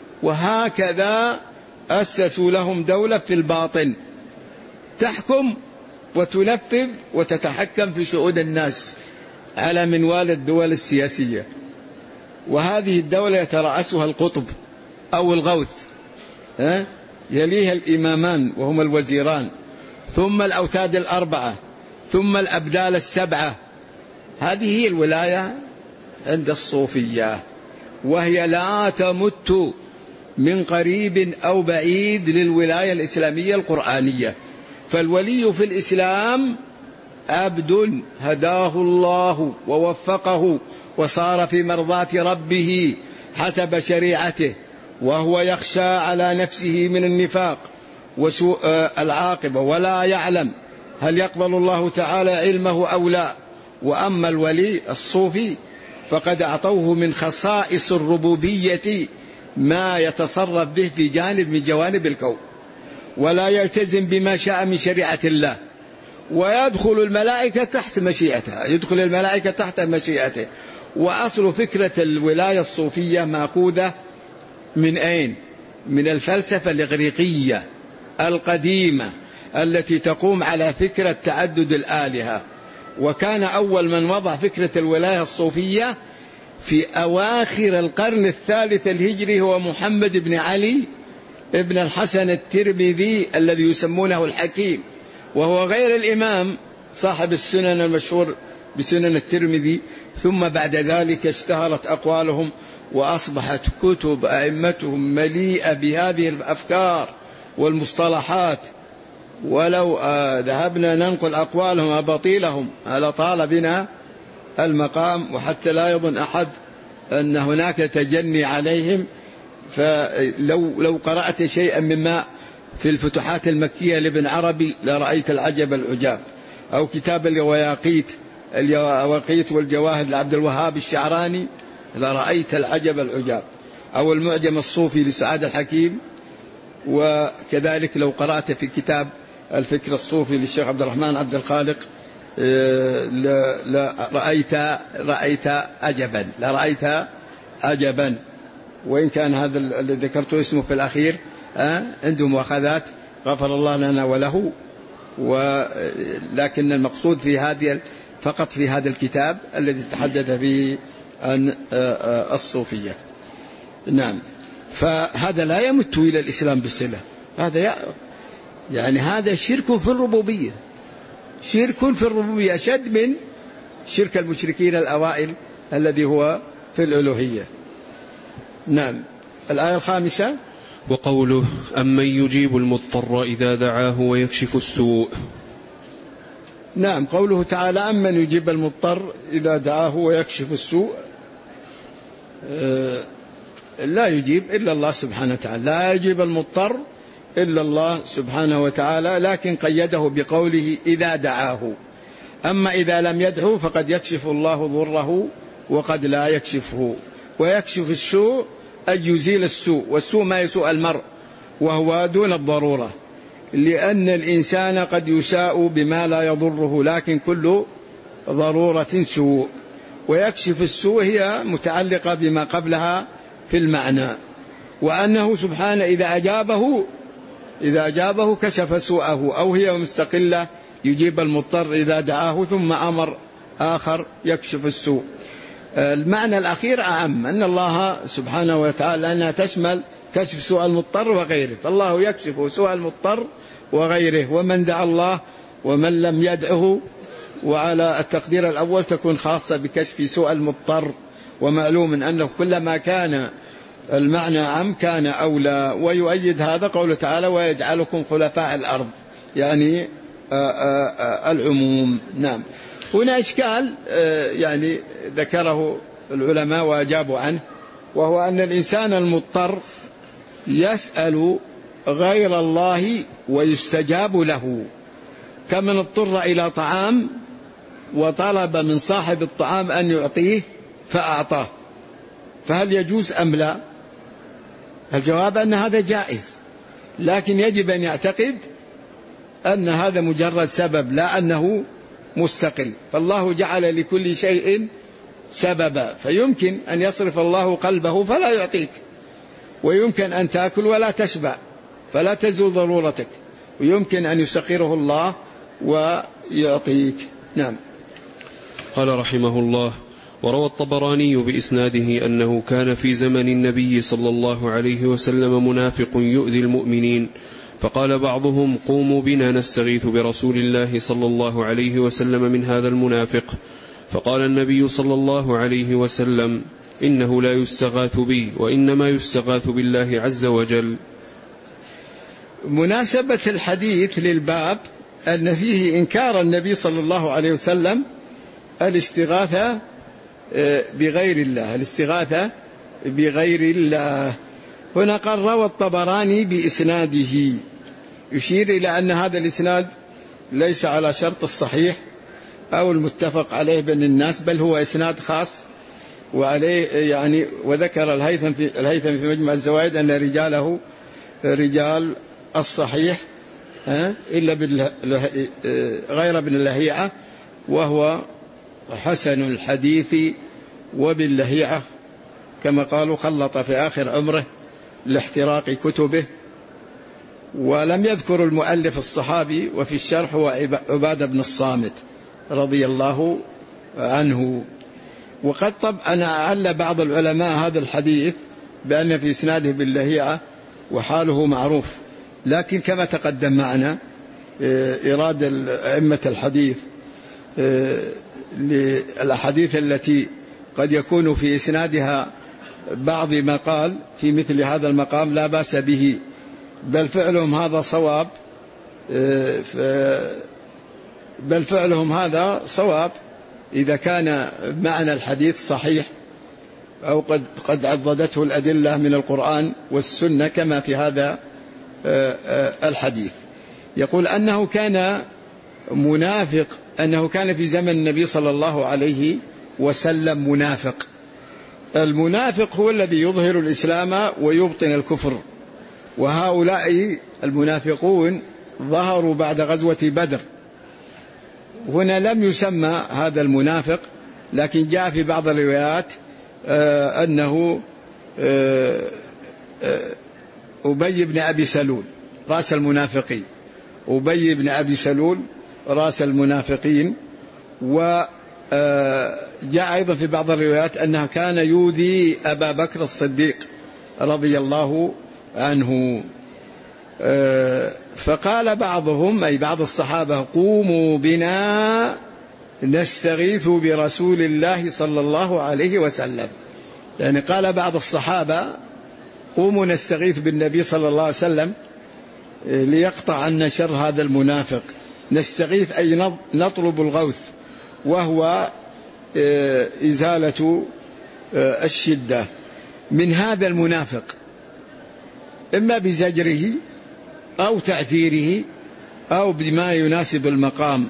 وهكذا أسسوا لهم دولة في الباطن تحكم وتنفذ وتتحكم في شؤون الناس على منوال الدول السياسية. وهذه الدولة يترأسها القطب أو الغوث، يليها الإمامان وهم الوزيران، ثم الأوتاد الأربعة، ثم الأبدال السبعة. هذه هي الولاية عند الصوفية، وهي لا تمت من قريب أو بعيد للولاية الإسلامية القرآنية. فالولي في الإسلام عبد هداه الله ووفقه وصار في مرضاة ربه حسب شريعته، وهو يخشى على نفسه من النفاق وسوء العاقبة ولا يعلم هل يقبل الله تعالى علمه أو لا. وأما الولي الصوفي فقد أعطوه من خصائص الربوبية ما يتصرف به في جانب من جوانب الكون، ولا يلتزم بما شاء من شريعة الله، ويدخل الملائكة تحت مشيئته، يدخل الملائكة تحت مشيئته. وأصل فكرة الولاية الصوفية مأخوذة من أين؟ من الفلسفة الإغريقية القديمة التي تقوم على فكرة تعدد الآلهة. وكان أول من وضع فكرة الولاية الصوفية في أواخر القرن الثالث الهجري هو محمد بن علي ابن الحسن الترمذي الذي يسمونه الحكيم، وهو غير الإمام صاحب السنن المشهور بسنن الترمذي. ثم بعد ذلك اشتهرت أقوالهم وأصبحت كتب أئمتهم مليئة بهذه الأفكار والمصطلحات. ولو ذهبنا ننقل أقوالهم أباطيلهم لطال بنا المقام، وحتى لا يظن أحد أن هناك تجني عليهم. فلو قرأت شيئا مما في الفتوحات المكية لابن عربي لرأيت العجب العجاب، أو كتاب اليواقيت والجواهر لعبد الوهاب الشعراني لرأيت العجب العجاب، أو المعجم الصوفي لسعاد الحكيم. وكذلك لو قرأت في كتاب الفكر الصوفي للشيخ عبد الرحمن عبد الخالق رأيت عجبا. وإن كان هذا الذي ذكرته اسمه في الأخير عنده مؤاخذات غفر الله لنا وله، ولكن المقصود في هذه فقط في هذا الكتاب الذي تحدث به عن الصوفية. نعم. فهذا لا يمت إلى الإسلام بالصلة، هذا يعني هذا شرك في الربوبية، شرك في الربوبية أشد من شرك المشركين الأوائل الذي هو في الألوهية. نعم. الآية الخامسة: وقوله: أمن يجيب المضطر إذا دعاه ويكشف السوء. نعم، قوله تعالى: أمن يجيب المضطر إذا دعاه ويكشف السوء، لا يجيب إلا الله سبحانه وتعالى، لا يجيب المضطر إلا الله سبحانه وتعالى، لكن قيده بقوله إذا دعاه. أما إذا لم يدعه فقد يكشف الله ضره وقد لا يكشفه. ويكشف السوء أن يزيل السوء، والسوء ما يسوء المرء وهو دون الضرورة، لأن الإنسان قد يساء بما لا يضره، لكن كل ضرورة سوء. ويكشف السوء هي متعلقة بما قبلها في المعنى، وأنه سبحانه إذا أجابه كشف سوءه، أو هي مستقلة يجيب المضطر إذا دعاه ثم أمر آخر يكشف السوء. المعنى الأخير أعم، أن الله سبحانه وتعالى أنها تشمل كشف سوء المضطر وغيره، فالله يكشف سوء المضطر وغيره، ومن دعا الله ومن لم يدعه. وعلى التقدير الأول تكون خاصة بكشف سوء المضطر، ومعلوم أنه كلما كان المعنى عام كان أولى. ويؤيد هذا قوله تعالى: ويجعلكم خلفاء الأرض، يعني العموم. نعم. هنا إشكال يعني ذكره العلماء وأجابوا عنه، وهو أن الإنسان المضطر يسأل غير الله ويستجاب له، كمن اضطر إلى طعام وطلب من صاحب الطعام أن يعطيه فأعطاه، فهل يجوز أم لا؟ الجواب أن هذا جائز، لكن يجب أن يعتقد أن هذا مجرد سبب لا أنه مستقل، فالله جعل لكل شيء سببا، فيمكن أن يصرف الله قلبه فلا يعطيك، ويمكن أن تأكل ولا تشبع فلا تزول ضرورتك، ويمكن أن يسخره الله ويعطيك. نعم. قال رحمه الله: وروى الطبراني بإسناده أنه كان في زمن النبي صلى الله عليه وسلم منافق يؤذي المؤمنين، فقال بعضهم: قوموا بنا نستغيث برسول الله صلى الله عليه وسلم من هذا المنافق، فقال النبي صلى الله عليه وسلم: إنه لا يستغاث بي، وإنما يستغاث بالله عز وجل. مناسبة الحديث للباب أن فيه إنكار النبي صلى الله عليه وسلم الاستغاثة بغير الله، الاستغاثة بغير الله. هنا قال: روى الطبراني بإسناده، يشير إلى أن هذا الإسناد ليس على شرط الصحيح أو المتفق عليه بين الناس، بل هو إسناد خاص وعليه يعني. وذكر الهيثم في مجمع الزوائد أن رجاله رجال الصحيح إلا غير ابن اللهيعة، وهو حسن الحديث وباللهيعة، كما قالوا خلط في آخر عمره لاحتراق كتبه. ولم يذكر المؤلف الصحابي، وفي الشرح هو عبادة بن الصامت رضي الله عنه. وقد أنا أعل بعض العلماء هذا الحديث بأن في إسناده باللهيعة وحاله معروف، لكن كما تقدم معنا إرادة أئمة الحديث للأحاديث التي قد يكون في إسنادها بعض ما قال في مثل هذا المقام لا بأس به، بل فعلهم هذا صواب، بل فعلهم هذا صواب إذا كان معنى الحديث صحيح أو قد عضدته الأدلة من القرآن والسنة كما في هذا الحديث. يقول أنه كان منافق، أنه كان في زمن النبي صلى الله عليه وسلم منافق. المنافق هو الذي يظهر الإسلام ويبطن الكفر، وهؤلاء المنافقون ظهروا بعد غزوة بدر. هنا لم يسمى هذا المنافق، لكن جاء في بعض الروايات أنه أبي بن أبي سلول رأس المنافقين، أبي بن أبي سلول رأس المنافقين. وجاء أيضا في بعض الروايات أنه كان يؤذي أبا بكر الصديق رضي الله عنه. فقال بعضهم أي بعض الصحابة قوموا بنا نستغيث برسول الله صلى الله عليه وسلم. يعني قال بعض الصحابة قوموا نستغيث بالنبي صلى الله عليه وسلم ليقطع عنا شر هذا المنافق. نستغيث أي نطلب الغوث، وهو إزالة الشدة من هذا المنافق، إما بزجره أو تعزيره أو بما يناسب المقام.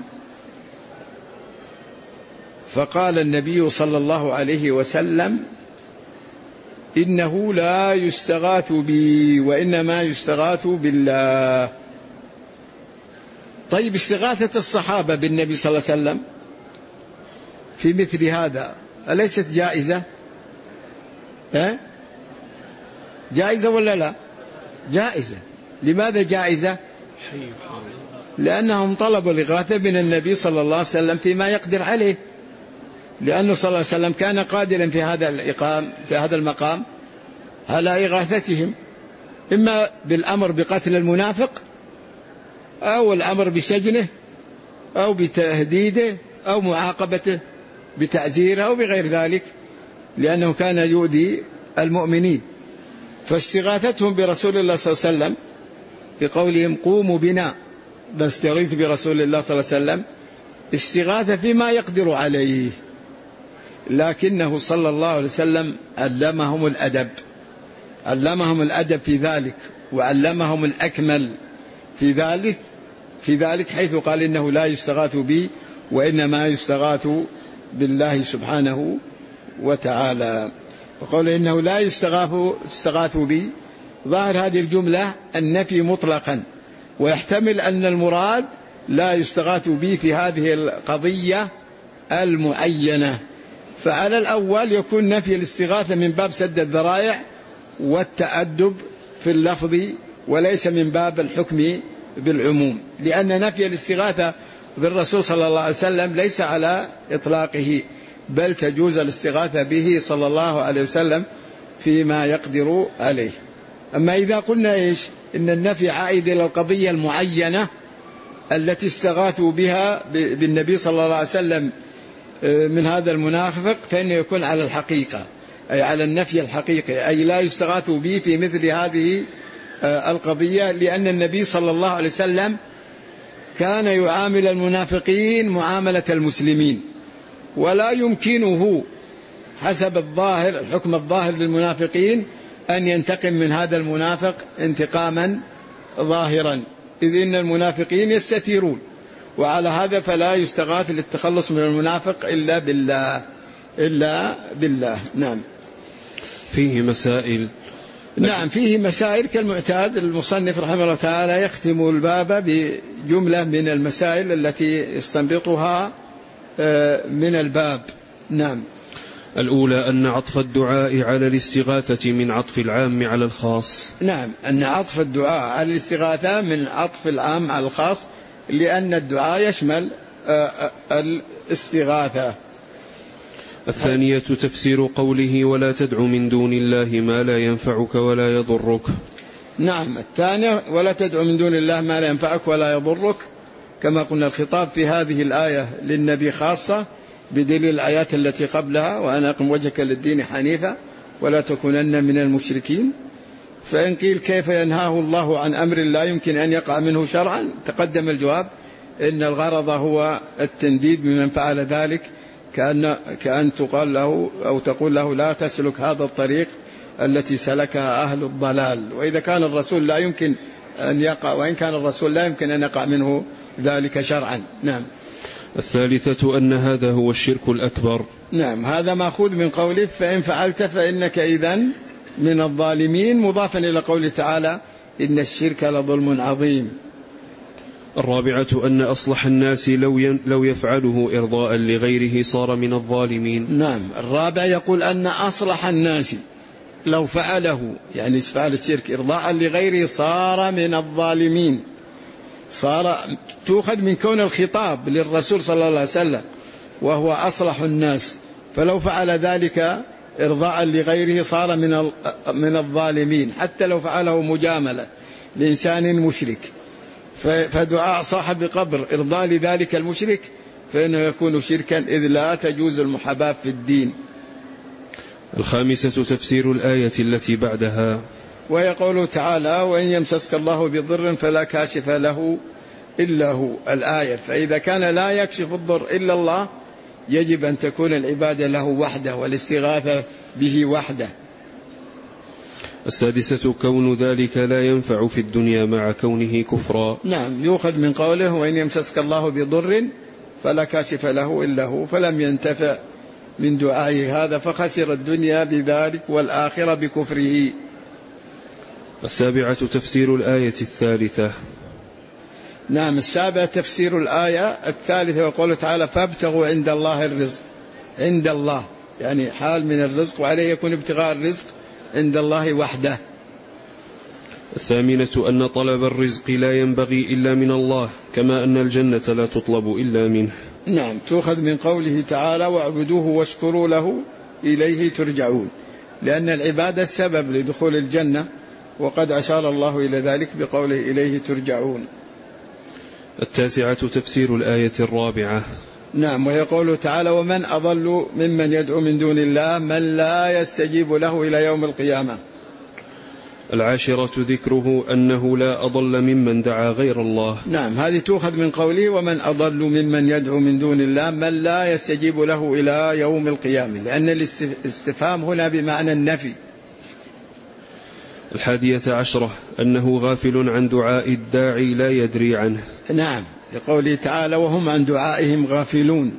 فقال النبي صلى الله عليه وسلم إنه لا يستغاث بي وإنما يستغاث بالله. طيب استغاثة الصحابة بالنبي صلى الله عليه وسلم في مثل هذا أليست جائزة؟ جائزة ولا لا؟ جائزة. لماذا جائزة؟ لأنهم طلبوا الإغاثة من النبي صلى الله عليه وسلم فيما يقدر عليه، لأنه صلى الله عليه وسلم كان قادرا في هذا المقام على إغاثتهم، إما بالأمر بقتل المنافق أو الأمر بسجنه أو بتهديده أو معاقبته بتعزيره أو بغير ذلك، لأنه كان يؤذي المؤمنين. فاستغاثتهم برسول الله صلى الله عليه وسلم بقولهم قوموا بنا نستغيث برسول الله صلى الله عليه وسلم استغاثة فيما يقدر عليه، لكنه صلى الله عليه وسلم علمهم الأدب في ذلك، وعلمهم الأكمل في ذلك حيث قال إنه لا يستغاث بي وإنما يستغاث بالله سبحانه وتعالى. وقال إنه لا يستغاث بي، ظاهر هذه الجملة النفي مطلقا، ويحتمل أن المراد لا يستغاث بي في هذه القضية المعينة. فعلى الأول يكون نفي الاستغاثة من باب سد الذرائع والتأدب في اللفظ، وليس من باب الحكم بالعموم، لأن نفي الاستغاثة بالرسول صلى الله عليه وسلم ليس على إطلاقه، بل تجوز الاستغاثة به صلى الله عليه وسلم فيما يقدر عليه. أما إذا قلنا إن النفي عائد إلى القضية المعينة التي استغاثوا بها بالنبي صلى الله عليه وسلم من هذا المنافق، فإنه يكون على الحقيقة، أي على النفي الحقيقي، أي لا يستغاث به في مثل هذه القضية، لأن النبي صلى الله عليه وسلم كان يعامل المنافقين معاملة المسلمين، ولا يمكنه حسب الظاهر الحكم الظاهر للمنافقين أن ينتقم من هذا المنافق انتقاما ظاهرا، إذ إن المنافقين يستترون، وعلى هذا فلا يستغاث للتخلص من المنافق إلا بالله. نعم. فيه مسائل. نعم فيه مسائل كالمعتاد. المصنف رحمه الله تعالى يختم الباب بجملة من المسائل التي يستنبطها من الباب. نعم. الأولى أن عطف الدعاء على الاستغاثة من عطف العام على الخاص. نعم، أن عطف الدعاء على الاستغاثة من عطف العام على الخاص، لأن الدعاء يشمل الاستغاثة. الثانية تفسير قوله ولا تدع من دون الله ما لا ينفعك ولا يضرك. نعم، الثانية ولا تدع من دون الله ما لا ينفعك ولا يضرك، كما قلنا الخطاب في هذه الآية للنبي خاصة بدليل الآيات التي قبلها، وأن أقم وجهك للدين حنيفا ولا تكونن من المشركين. فإن قيل كيف ينهاه الله عن أمر لا يمكن أن يقع منه شرعا، تقدم الجواب إن الغرض هو التنديد بمن فعل ذلك، كأن تقال له أو تقول له لا تسلك هذا الطريق التي سلكها أهل الضلال. وإذا كان الرسول لا يمكن أن يقع، وإن كان الرسول لا يمكن أن يقع منه ذلك شرعا. نعم. الثالثة أن هذا هو الشرك الأكبر. نعم، هذا مأخوذ من قوله فإن فعلت فإنك إذن من الظالمين، مضافا إلى قوله تعالى إن الشرك لظلم عظيم. الرابعة أن أصلح الناس لو يفعله إرضاء لغيره صار من الظالمين. نعم، الرابع يقول أن أصلح الناس لو فعله، يعني فعل الشرك إرضاء لغيره صار من الظالمين، صار تؤخذ من كون الخطاب للرسول صلى الله عليه وسلم وهو أصلح الناس، فلو فعل ذلك إرضاء لغيره صار من الظالمين، حتى لو فعله مجاملة لإنسان مشرك، فدعاء صاحب قبر إرضاء لذلك المشرك فإنه يكون شركا، إذ لا تجوز المحاباة في الدين. الخامسة تفسير الآية التي بعدها، ويقول تعالى: وإن يمسسك الله بضر فلا كاشف له إلا هو، الآية. فإذا كان لا يكشف الضر إلا الله يجب أن تكون العبادة له وحده والاستغاثة به وحده. السادسة كون ذلك لا ينفع في الدنيا مع كونه كفرا. نعم، يؤخذ من قوله: وإن يمسسك الله بضر فلا كاشف له إلا هو، فلم ينتفع من دعائه هذا فخسر الدنيا بذلك والآخرة بكفره. السابعة تفسير الآية الثالثة. نعم، السابعة تفسير الآية الثالثة، وقوله تعالى: فابتغوا عند الله الرزق. عند الله يعني حال من الرزق، وعليه يكون ابتغاء الرزق عند الله وحده. الثامنة أن طلب الرزق لا ينبغي إلا من الله، كما أن الجنة لا تطلب إلا منه. نعم، تؤخذ من قوله تعالى: واعبدوه واشكروا له إليه ترجعون، لأن العبادة سبب لدخول الجنة، وقد أشار الله إلى ذلك بقوله: إليه ترجعون. التاسعة تفسير الآية الرابعة. نعم، ويقول تعالى: ومن أضل ممن يدعو من دون الله من لا يستجيب له إلى يوم القيامة. العاشرة ذكره أنه لا أضل ممن دعا غير الله. نعم، هذه تؤخذ من قوله: ومن أضل ممن يدعو من دون الله من لا يستجيب له إلى يوم القيامة، لأن الاستفهام هنا بمعنى النفي. الحادية عشرة أنه غافل عن دعاء الداعي لا يدري عنه. نعم، لقوله تعالى: وهم عن دعائهم غافلون.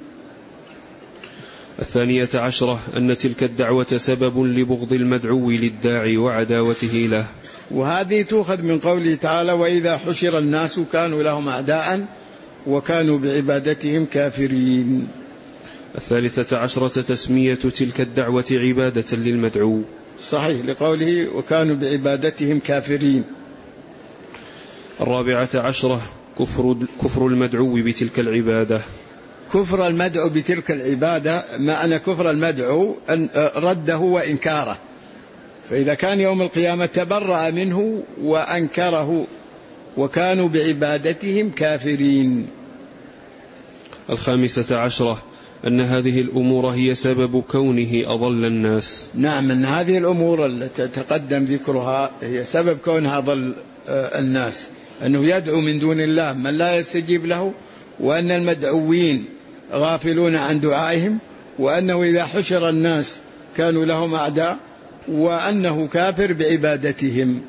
الثانية عشرة أن تلك الدعوة سبب لبغض المدعو للداعي وعداوته له، وهذه تؤخذ من قوله تعالى: وإذا حشر الناس كانوا لهم أعداء وكانوا بعبادتهم كافرين. الثالثة عشرة تسمية تلك الدعوة عبادة للمدعو. صحيح، لقوله: وكانوا بعبادتهم كافرين. الرابعة عشرة كفر المدعو بتلك العبادة. كفر المدعو بتلك العبادة، معنى كفر المدعو أن رده وإنكاره، فإذا كان يوم القيامة تبرأ منه وأنكره، وكانوا بعبادتهم كافرين. الخامسة عشرة أن هذه الأمور هي سبب كونه أضل الناس. نعم، أن هذه الأمور التي تقدم ذكرها هي سبب كونها أضل الناس، أنه يدعو من دون الله من لا يستجيب له، وأن المدعوين غافلون عن دعائهم، وأنه إذا حشر الناس كانوا لهم أعداء، وأنه كافر بعبادتهم.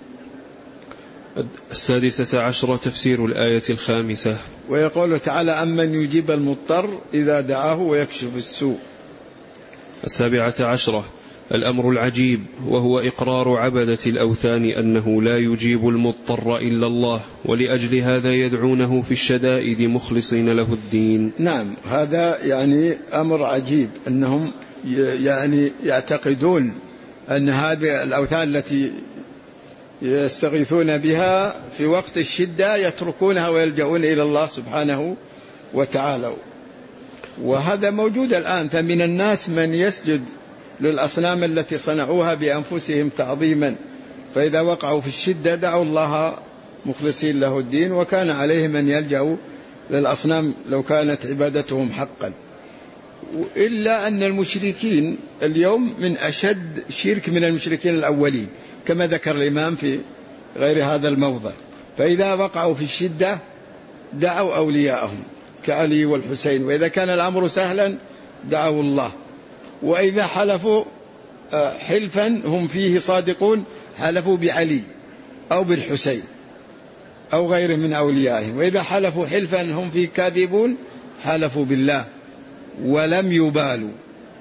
السادسة عشرة تفسير الآية الخامسة. ويقول تعالى: أمن يجيب المضطر إذا دعاه ويكشف السوء. السابعة عشرة الأمر العجيب، وهو إقرار عبدة الأوثان أنه لا يجيب المضطر إلا الله، ولأجل هذا يدعونه في الشدائد مخلصين له الدين. نعم، هذا يعني أمر عجيب، أنهم يعني يعتقدون أن هذه الأوثان التي يستغيثون بها في وقت الشدة يتركونها ويلجؤون إلى الله سبحانه وتعالى. وهذا موجود الآن، فمن الناس من يسجد للأصنام التي صنعوها بأنفسهم تعظيما، فإذا وقعوا في الشدة دعوا الله مخلصين له الدين، وكان عليهم أن يلجأوا للأصنام لو كانت عبادتهم حقا. إلا أن المشركين اليوم من أشد شرك من المشركين الأولين، كما ذكر الإمام في غير هذا الموضع. فإذا وقعوا في الشدة دعوا أولياءهم كعلي والحسين، وإذا كان الأمر سهلا دعوا الله، وإذا حلفوا حلفا هم فيه صادقون حلفوا بعلي أو بالحسين أو غيره من أوليائهم، وإذا حلفوا حلفا هم فيه كاذبون حلفوا بالله ولم يبالوا.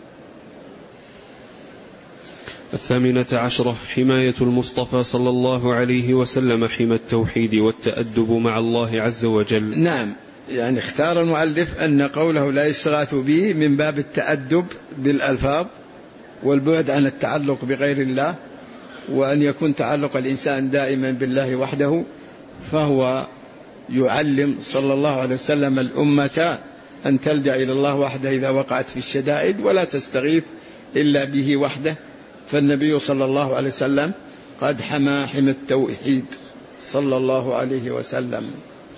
الثامنة عشرة حماية المصطفى صلى الله عليه وسلم حمى التوحيد والتأدب مع الله عز وجل. نعم، يعني اختار المؤلف أن قوله لا يستغاث به من باب التأدب بالألفاظ والبعد عن التعلق بغير الله، وأن يكون تعلق الإنسان دائما بالله وحده، فهو يعلم صلى الله عليه وسلم الأمة أن تلجأ إلى الله وحده إذا وقعت في الشدائد، ولا تستغيث إلا به وحده. فالنبي صلى الله عليه وسلم قد حمى التوحيد صلى الله عليه وسلم.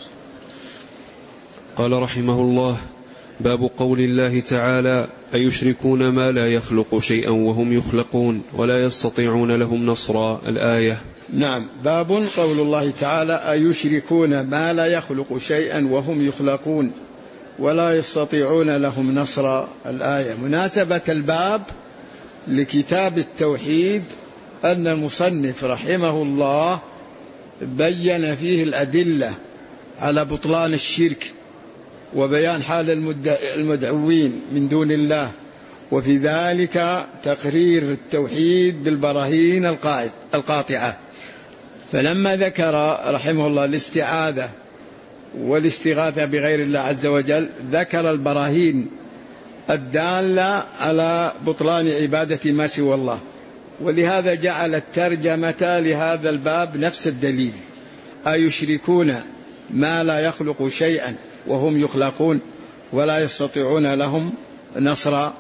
قال رحمه الله: باب قول الله تعالى: أيشركون ما لا يخلق شيئا وهم يخلقون ولا يستطيعون لهم نصرا، الآية. نعم، باب قول الله تعالى: أيشركون ما لا يخلق شيئا وهم يخلقون ولا يستطيعون لهم نصرا، الآية. مناسبة الباب لكتاب التوحيد أن المصنف رحمه الله بين فيه الأدلة على بطلان الشرك وبيان حال المدعوين من دون الله، وفي ذلك تقرير التوحيد بالبراهين القاطعة. فلما ذكر رحمه الله الاستعاذة والاستغاثة بغير الله عز وجل ذكر البراهين الدالة على بطلان عبادة ما سوى الله، ولهذا جعل الترجمة لهذا الباب نفس الدليل: أيشركون ما لا يخلق شيئا وهم يخلقون ولا يستطيعون لهم نصرا.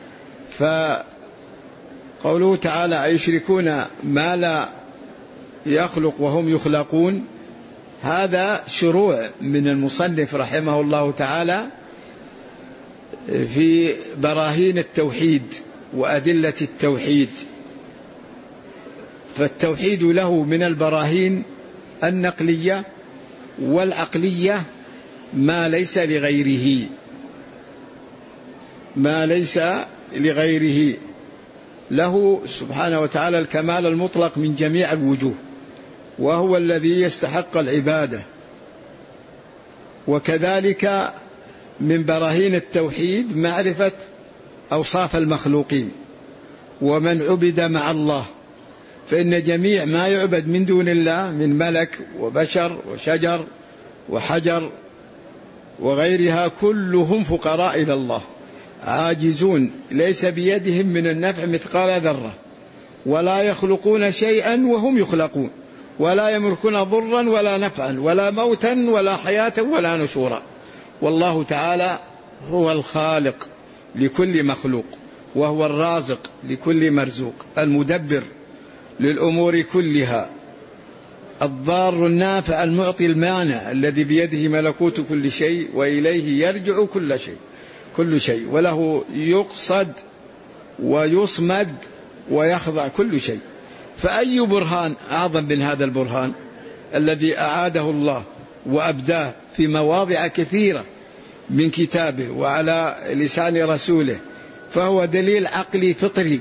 فقوله تعالى: أيشركون ما لا يخلق وهم يخلقون، هذا شروع من المصنف رحمه الله تعالى في براهين التوحيد وأدلة التوحيد. فالتوحيد له من البراهين النقلية والعقلية ما ليس لغيره، ما ليس لغيره، له سبحانه وتعالى الكمال المطلق من جميع الوجوه، وهو الذي يستحق العبادة. وكذلك من براهين التوحيد معرفة أوصاف المخلوقين ومن عبد مع الله، فإن جميع ما يعبد من دون الله من ملك وبشر وشجر وحجر وغيرها كلهم فقراء إلى الله عاجزون، ليس بيدهم من النفع مثقال ذرة، ولا يخلقون شيئا وهم يخلقون، ولا يملكون ضرا ولا نفعا ولا موتا ولا حياة ولا نشورا. والله تعالى هو الخالق لكل مخلوق، وهو الرازق لكل مرزوق، المدبر للأمور كلها، الضار النافع المعطي المانع، الذي بيده ملكوت كل شيء وإليه يرجع كل شيء وله يقصد ويصمد ويخضع كل شيء. فأي برهان أعظم من هذا البرهان الذي أعاده الله وأبداه في مواضع كثيرة من كتابه وعلى لسان رسوله؟ فهو دليل عقلي فطري،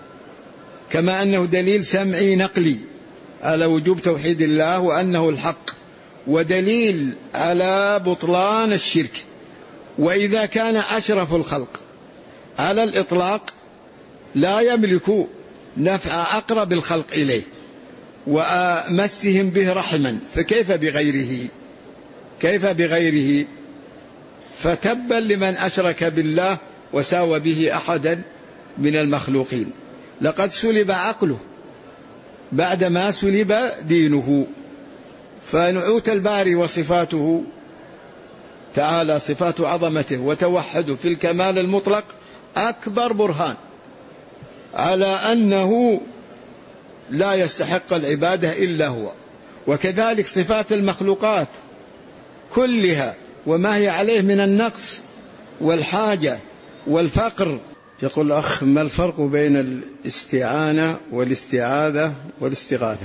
كما أنه دليل سمعي نقلي على وجوب توحيد الله وأنه الحق، ودليل على بطلان الشرك. وإذا كان أشرف الخلق على الإطلاق لا يملك نفع أقرب الخلق إليه وأمسهم به رحما، فكيف بغيره؟ كيف بغيره؟ فتبا لمن أشرك بالله وساوى به أحدا من المخلوقين. لقد سلب عقله بعدما سلب دينه. فنعوت الباري وصفاته تعالى، صفات عظمته وتوحده في الكمال المطلق، أكبر برهان على أنه لا يستحق العبادة إلا هو. وكذلك صفات المخلوقات كلها وما هي عليه من النقص والحاجة والفقر. يقول الأخ: ما الفرق بين الاستعانة والاستعاذة والاستغاثة؟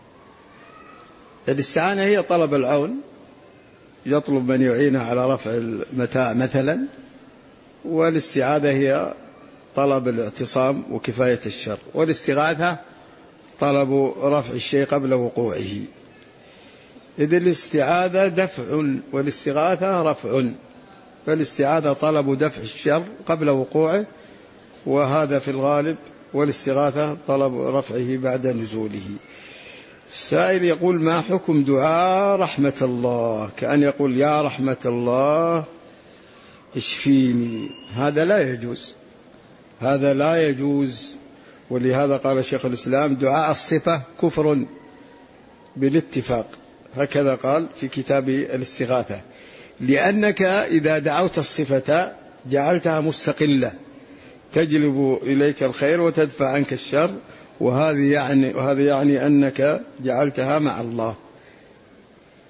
الاستعانة هي طلب العون، يطلب من يعينه على رفع المتاع مثلا، والاستعاذة هي طلب الاعتصام وكفاية الشر، والاستغاثة طلب رفع الشيء قبل وقوعه. إذ الاستعاذة دفع والاستغاثة رفع، فالاستعاذة طلب دفع الشر قبل وقوعه، وهذا في الغالب، والاستغاثة طلب رفعه بعد نزوله. السائل يقول: ما حكم دعاء رحمة الله؟ كأن يقول: يا رحمة الله اشفيني. هذا لا يجوز، هذا لا يجوز. ولهذا قال شيخ الإسلام: دعاء الصفة كفر بالاتفاق، هكذا قال في كتاب الاستغاثة، لأنك إذا دعوت الصفة جعلتها مستقلة تجلب إليك الخير وتدفع عنك الشر، وهذا يعني أنك جعلتها مع الله.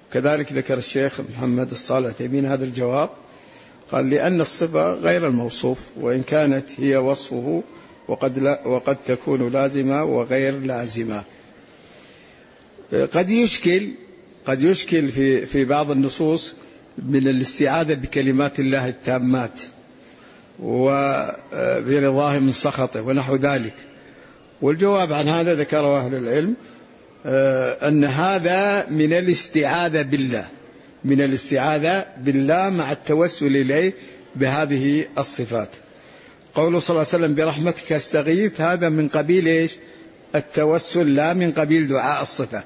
كذلك ذكر الشيخ محمد الصالح العثيمين هذا الجواب، قال لأن الصفة غير الموصوف، وإن كانت هي وصفه وقد تكون لازمة وغير لازمة. قد يشكل في بعض النصوص من الاستعاذة بكلمات الله التامات وبرضاه من سخطه ونحو ذلك، والجواب عن هذا ذكره أهل العلم أن هذا من الاستعاذة بالله مع التوسل إليه بهذه الصفات. قوله صلى الله عليه وسلم برحمتك استغيث، هذا من قبيل إيش؟ التوسل، لا من قبيل دعاء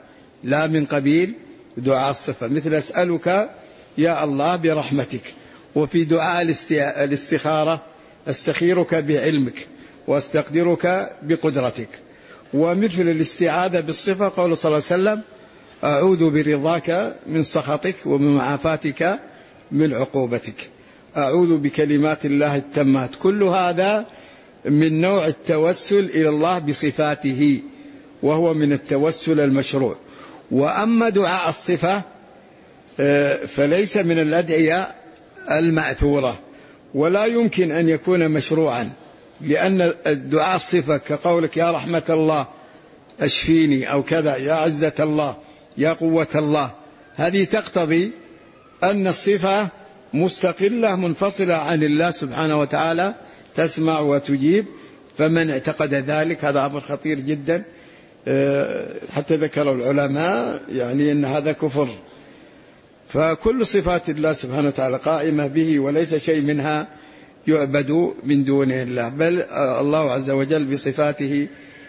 الصفة، مثل أسألك يا الله برحمتك. وفي دعاء الاستخارة استخيرك بعلمك واستقدرك بقدرتك. ومثل الاستعاذة بالصفة قول صلى الله عليه وسلم أعوذ برضاك من سخطك وبمعافاتك من عقوبتك، أعوذ بكلمات الله التامات. كل هذا من نوع التوسل إلى الله بصفاته، وهو من التوسل المشروع. وأما دعاء الصفة فليس من الأدعية المأثورة، ولا يمكن أن يكون مشروعا، لأن الدعاء الصفة كقولك يا رحمة الله أشفيني أو كذا، يا عزة الله، يا قوة الله، هذه تقتضي أن الصفة مستقلة منفصلة عن الله سبحانه وتعالى، تسمع وتجيب. فمن اعتقد ذلك هذا أمر خطير جدا، حتى ذكر العلماء يعني أن هذا كفر. فكل صفات الله سبحانه وتعالى قائمة به، وليس شيء منها يعبد من دون الله، بل الله عز وجل بصفاته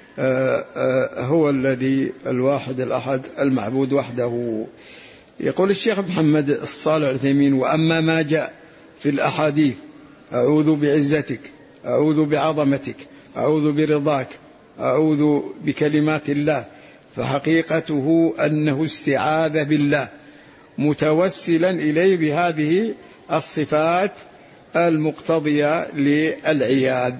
هو الذي الواحد الأحد المعبود وحده. يقول الشيخ محمد الصالح العثيمين وأما ما جاء في الأحاديث أعوذ بعزتك، أعوذ بعظمتك، أعوذ برضاك، أعوذ بكلمات الله، فحقيقته أنه استعاذ بالله متوسلا إليه بهذه الصفات المقتضية للعياذ.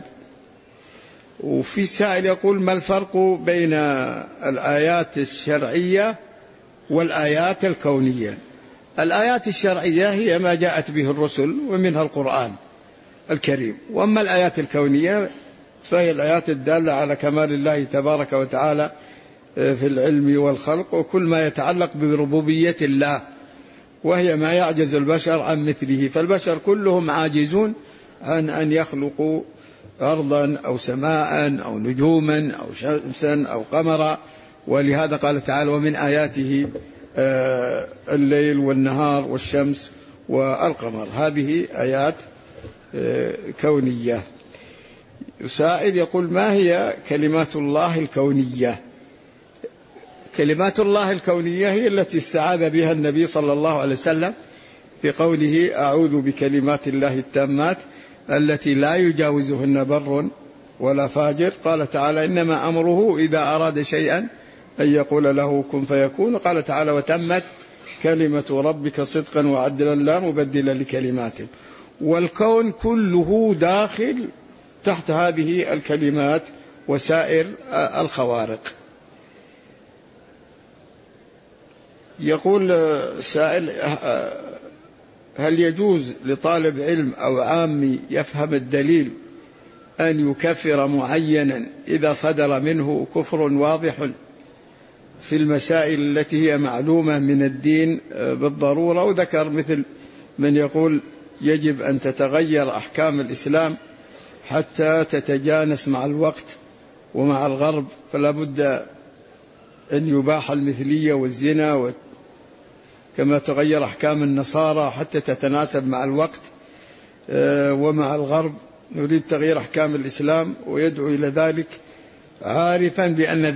وفي سائل يقول ما الفرق بين الآيات الشرعية والآيات الكونية؟ الآيات الشرعية هي ما جاءت به الرسل ومنها القرآن الكريم، وأما الآيات الكونية فهي الآيات الدالة على كمال الله تبارك وتعالى في العلم والخلق، وكل ما يتعلق بربوبية الله، وهي ما يعجز البشر عن مثله. فالبشر كلهم عاجزون عن أن يخلقوا أرضا أو سماء أو نجوما أو شمسا أو قمرا، ولهذا قال تعالى ومن آياته الليل والنهار والشمس والقمر، هذه آيات كونية. سائل يقول ما هي كلمات الله الكونية؟ كلمات الله الكونية هي التي استعاذ بها النبي صلى الله عليه وسلم في قوله أعوذ بكلمات الله التامات التي لا يجاوزهن بر ولا فاجر. قال تعالى إنما أمره إذا أراد شيئا أن يقول له كن فيكون. قال تعالى وتمت كلمة ربك صدقا وعدلا لا مبدل لكلماته. والكون كله داخل تحت هذه الكلمات وسائر الخوارق. يقول سائل هل يجوز لطالب علم أو عامي يفهم الدليل أن يكفر معينا إذا صدر منه كفر واضح في المسائل التي هي معلومة من الدين بالضرورة؟ وذكر مثل من يقول يجب أن تتغير أحكام الإسلام حتى تتجانس مع الوقت ومع الغرب، فلا بد أن يباح المثلية والزنا، كما تغير أحكام النصارى حتى تتناسب مع الوقت ومع الغرب. نريد تغيير أحكام الإسلام ويدعو إلى ذلك عارفا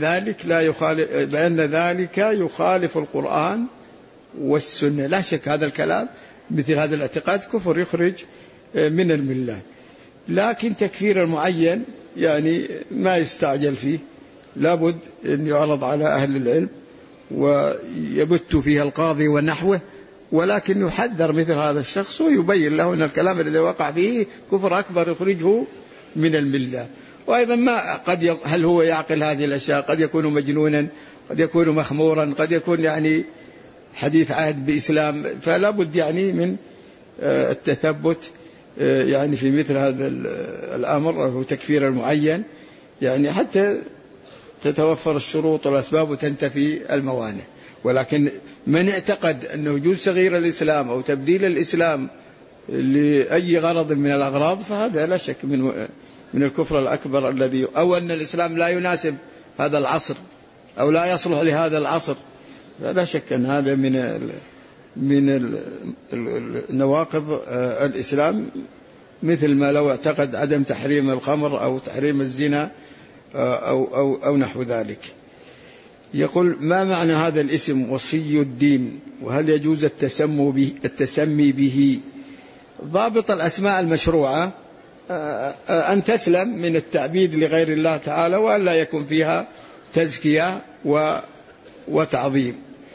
بأن ذلك يخالف القرآن والسنة. لا شك هذا الكلام مثل هذا الاعتقاد كفر يخرج من الملة، لكن تكفير المعين يعني ما يستعجل فيه، لابد أن يعرض على أهل العلم ويبت فيها القاضي ونحوه، ولكن يحذر مثل هذا الشخص ويبين له أن الكلام الذي وقع فيه كفر أكبر يخرجه من الملة. وأيضا ما هل هو يعقل هذه الأشياء؟ قد يكون مجنونا، قد يكون مخمورا، قد يكون يعني حديث عهد بإسلام، فلا بد يعني من التثبت يعني في مثل هذا الأمر أو تكفير المعين، يعني حتى تتوفر الشروط والأسباب وتنتفي الموانع. ولكن من اعتقد أنه يجوز تغيير الإسلام أو تبديل الإسلام لأي غرض من الأغراض فهذا لا شك من الكفر الأكبر الذي، أو أن الإسلام لا يناسب هذا العصر أو لا يصلح لهذا العصر، لا شك أن هذا من نواقض الإسلام، مثل ما لو اعتقد عدم تحريم الخمر أو تحريم الزنا أو نحو ذلك. يقول: ما معنى هذا الاسم وصي الدين، وهل يجوز التسمي به؟ ضابط الأسماء المشروعة أن تسلم من التعبيد لغير الله تعالى، وأن لا يكون فيها تزكية وتعظيم،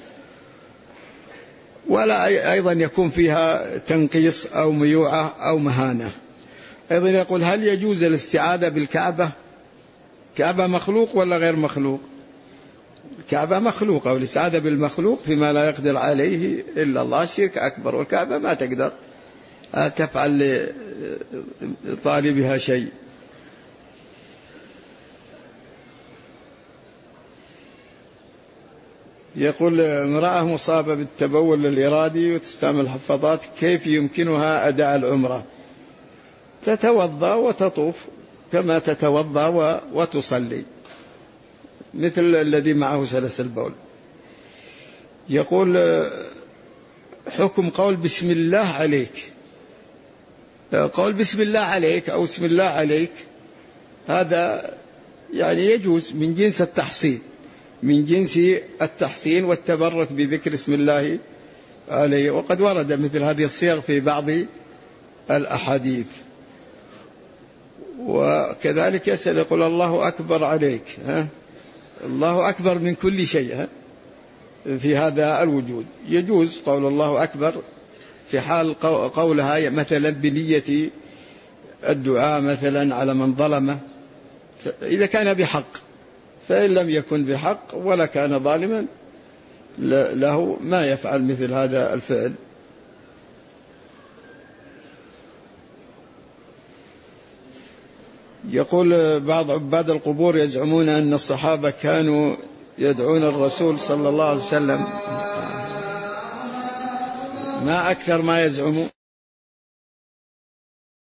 ولا أيضا يكون فيها تنقيص أو ميوعة أو مهانة. أيضا يقول: هل يجوز الاستعاذة بالكعبة؟ كعبة مخلوق ولا غير مخلوق؟ الكعبة مخلوقة، والاستعاذة بالمخلوق فيما لا يقدر عليه إلا الله شرك أكبر، والكعبة ما تقدر تفعل لطالبها شيء. يقول: امرأة مصابة بالتبول الإرادي وتستعمل حفاضات، كيف يمكنها أداء العمرة؟ تتوضأ وتطوف كما تتوضأ وتصلي، مثل الذي معه سلس البول. يقول: حكم قول بسم الله عليك. قول بسم الله عليك أو اسم الله عليك هذا يعني يجوز من جنس التحصين، من جنس التحسين والتبرك بذكر اسم الله عليه، وقد ورد مثل هذه الصيغ في بعض الأحاديث. وكذلك يسأل يقول: الله أكبر عليك، الله أكبر من كل شيء في هذا الوجود. يجوز قول الله أكبر في حال قولها مثلا بنية الدعاء مثلا على من ظلمه إذا كان بحق، فإن لم يكن بحق ولا كان ظالما له ما يفعل مثل هذا الفعل. يقول: بعض عباد القبور يزعمون أن الصحابة كانوا يدعون الرسول صلى الله عليه وسلم، ما أكثر ما يزعمون.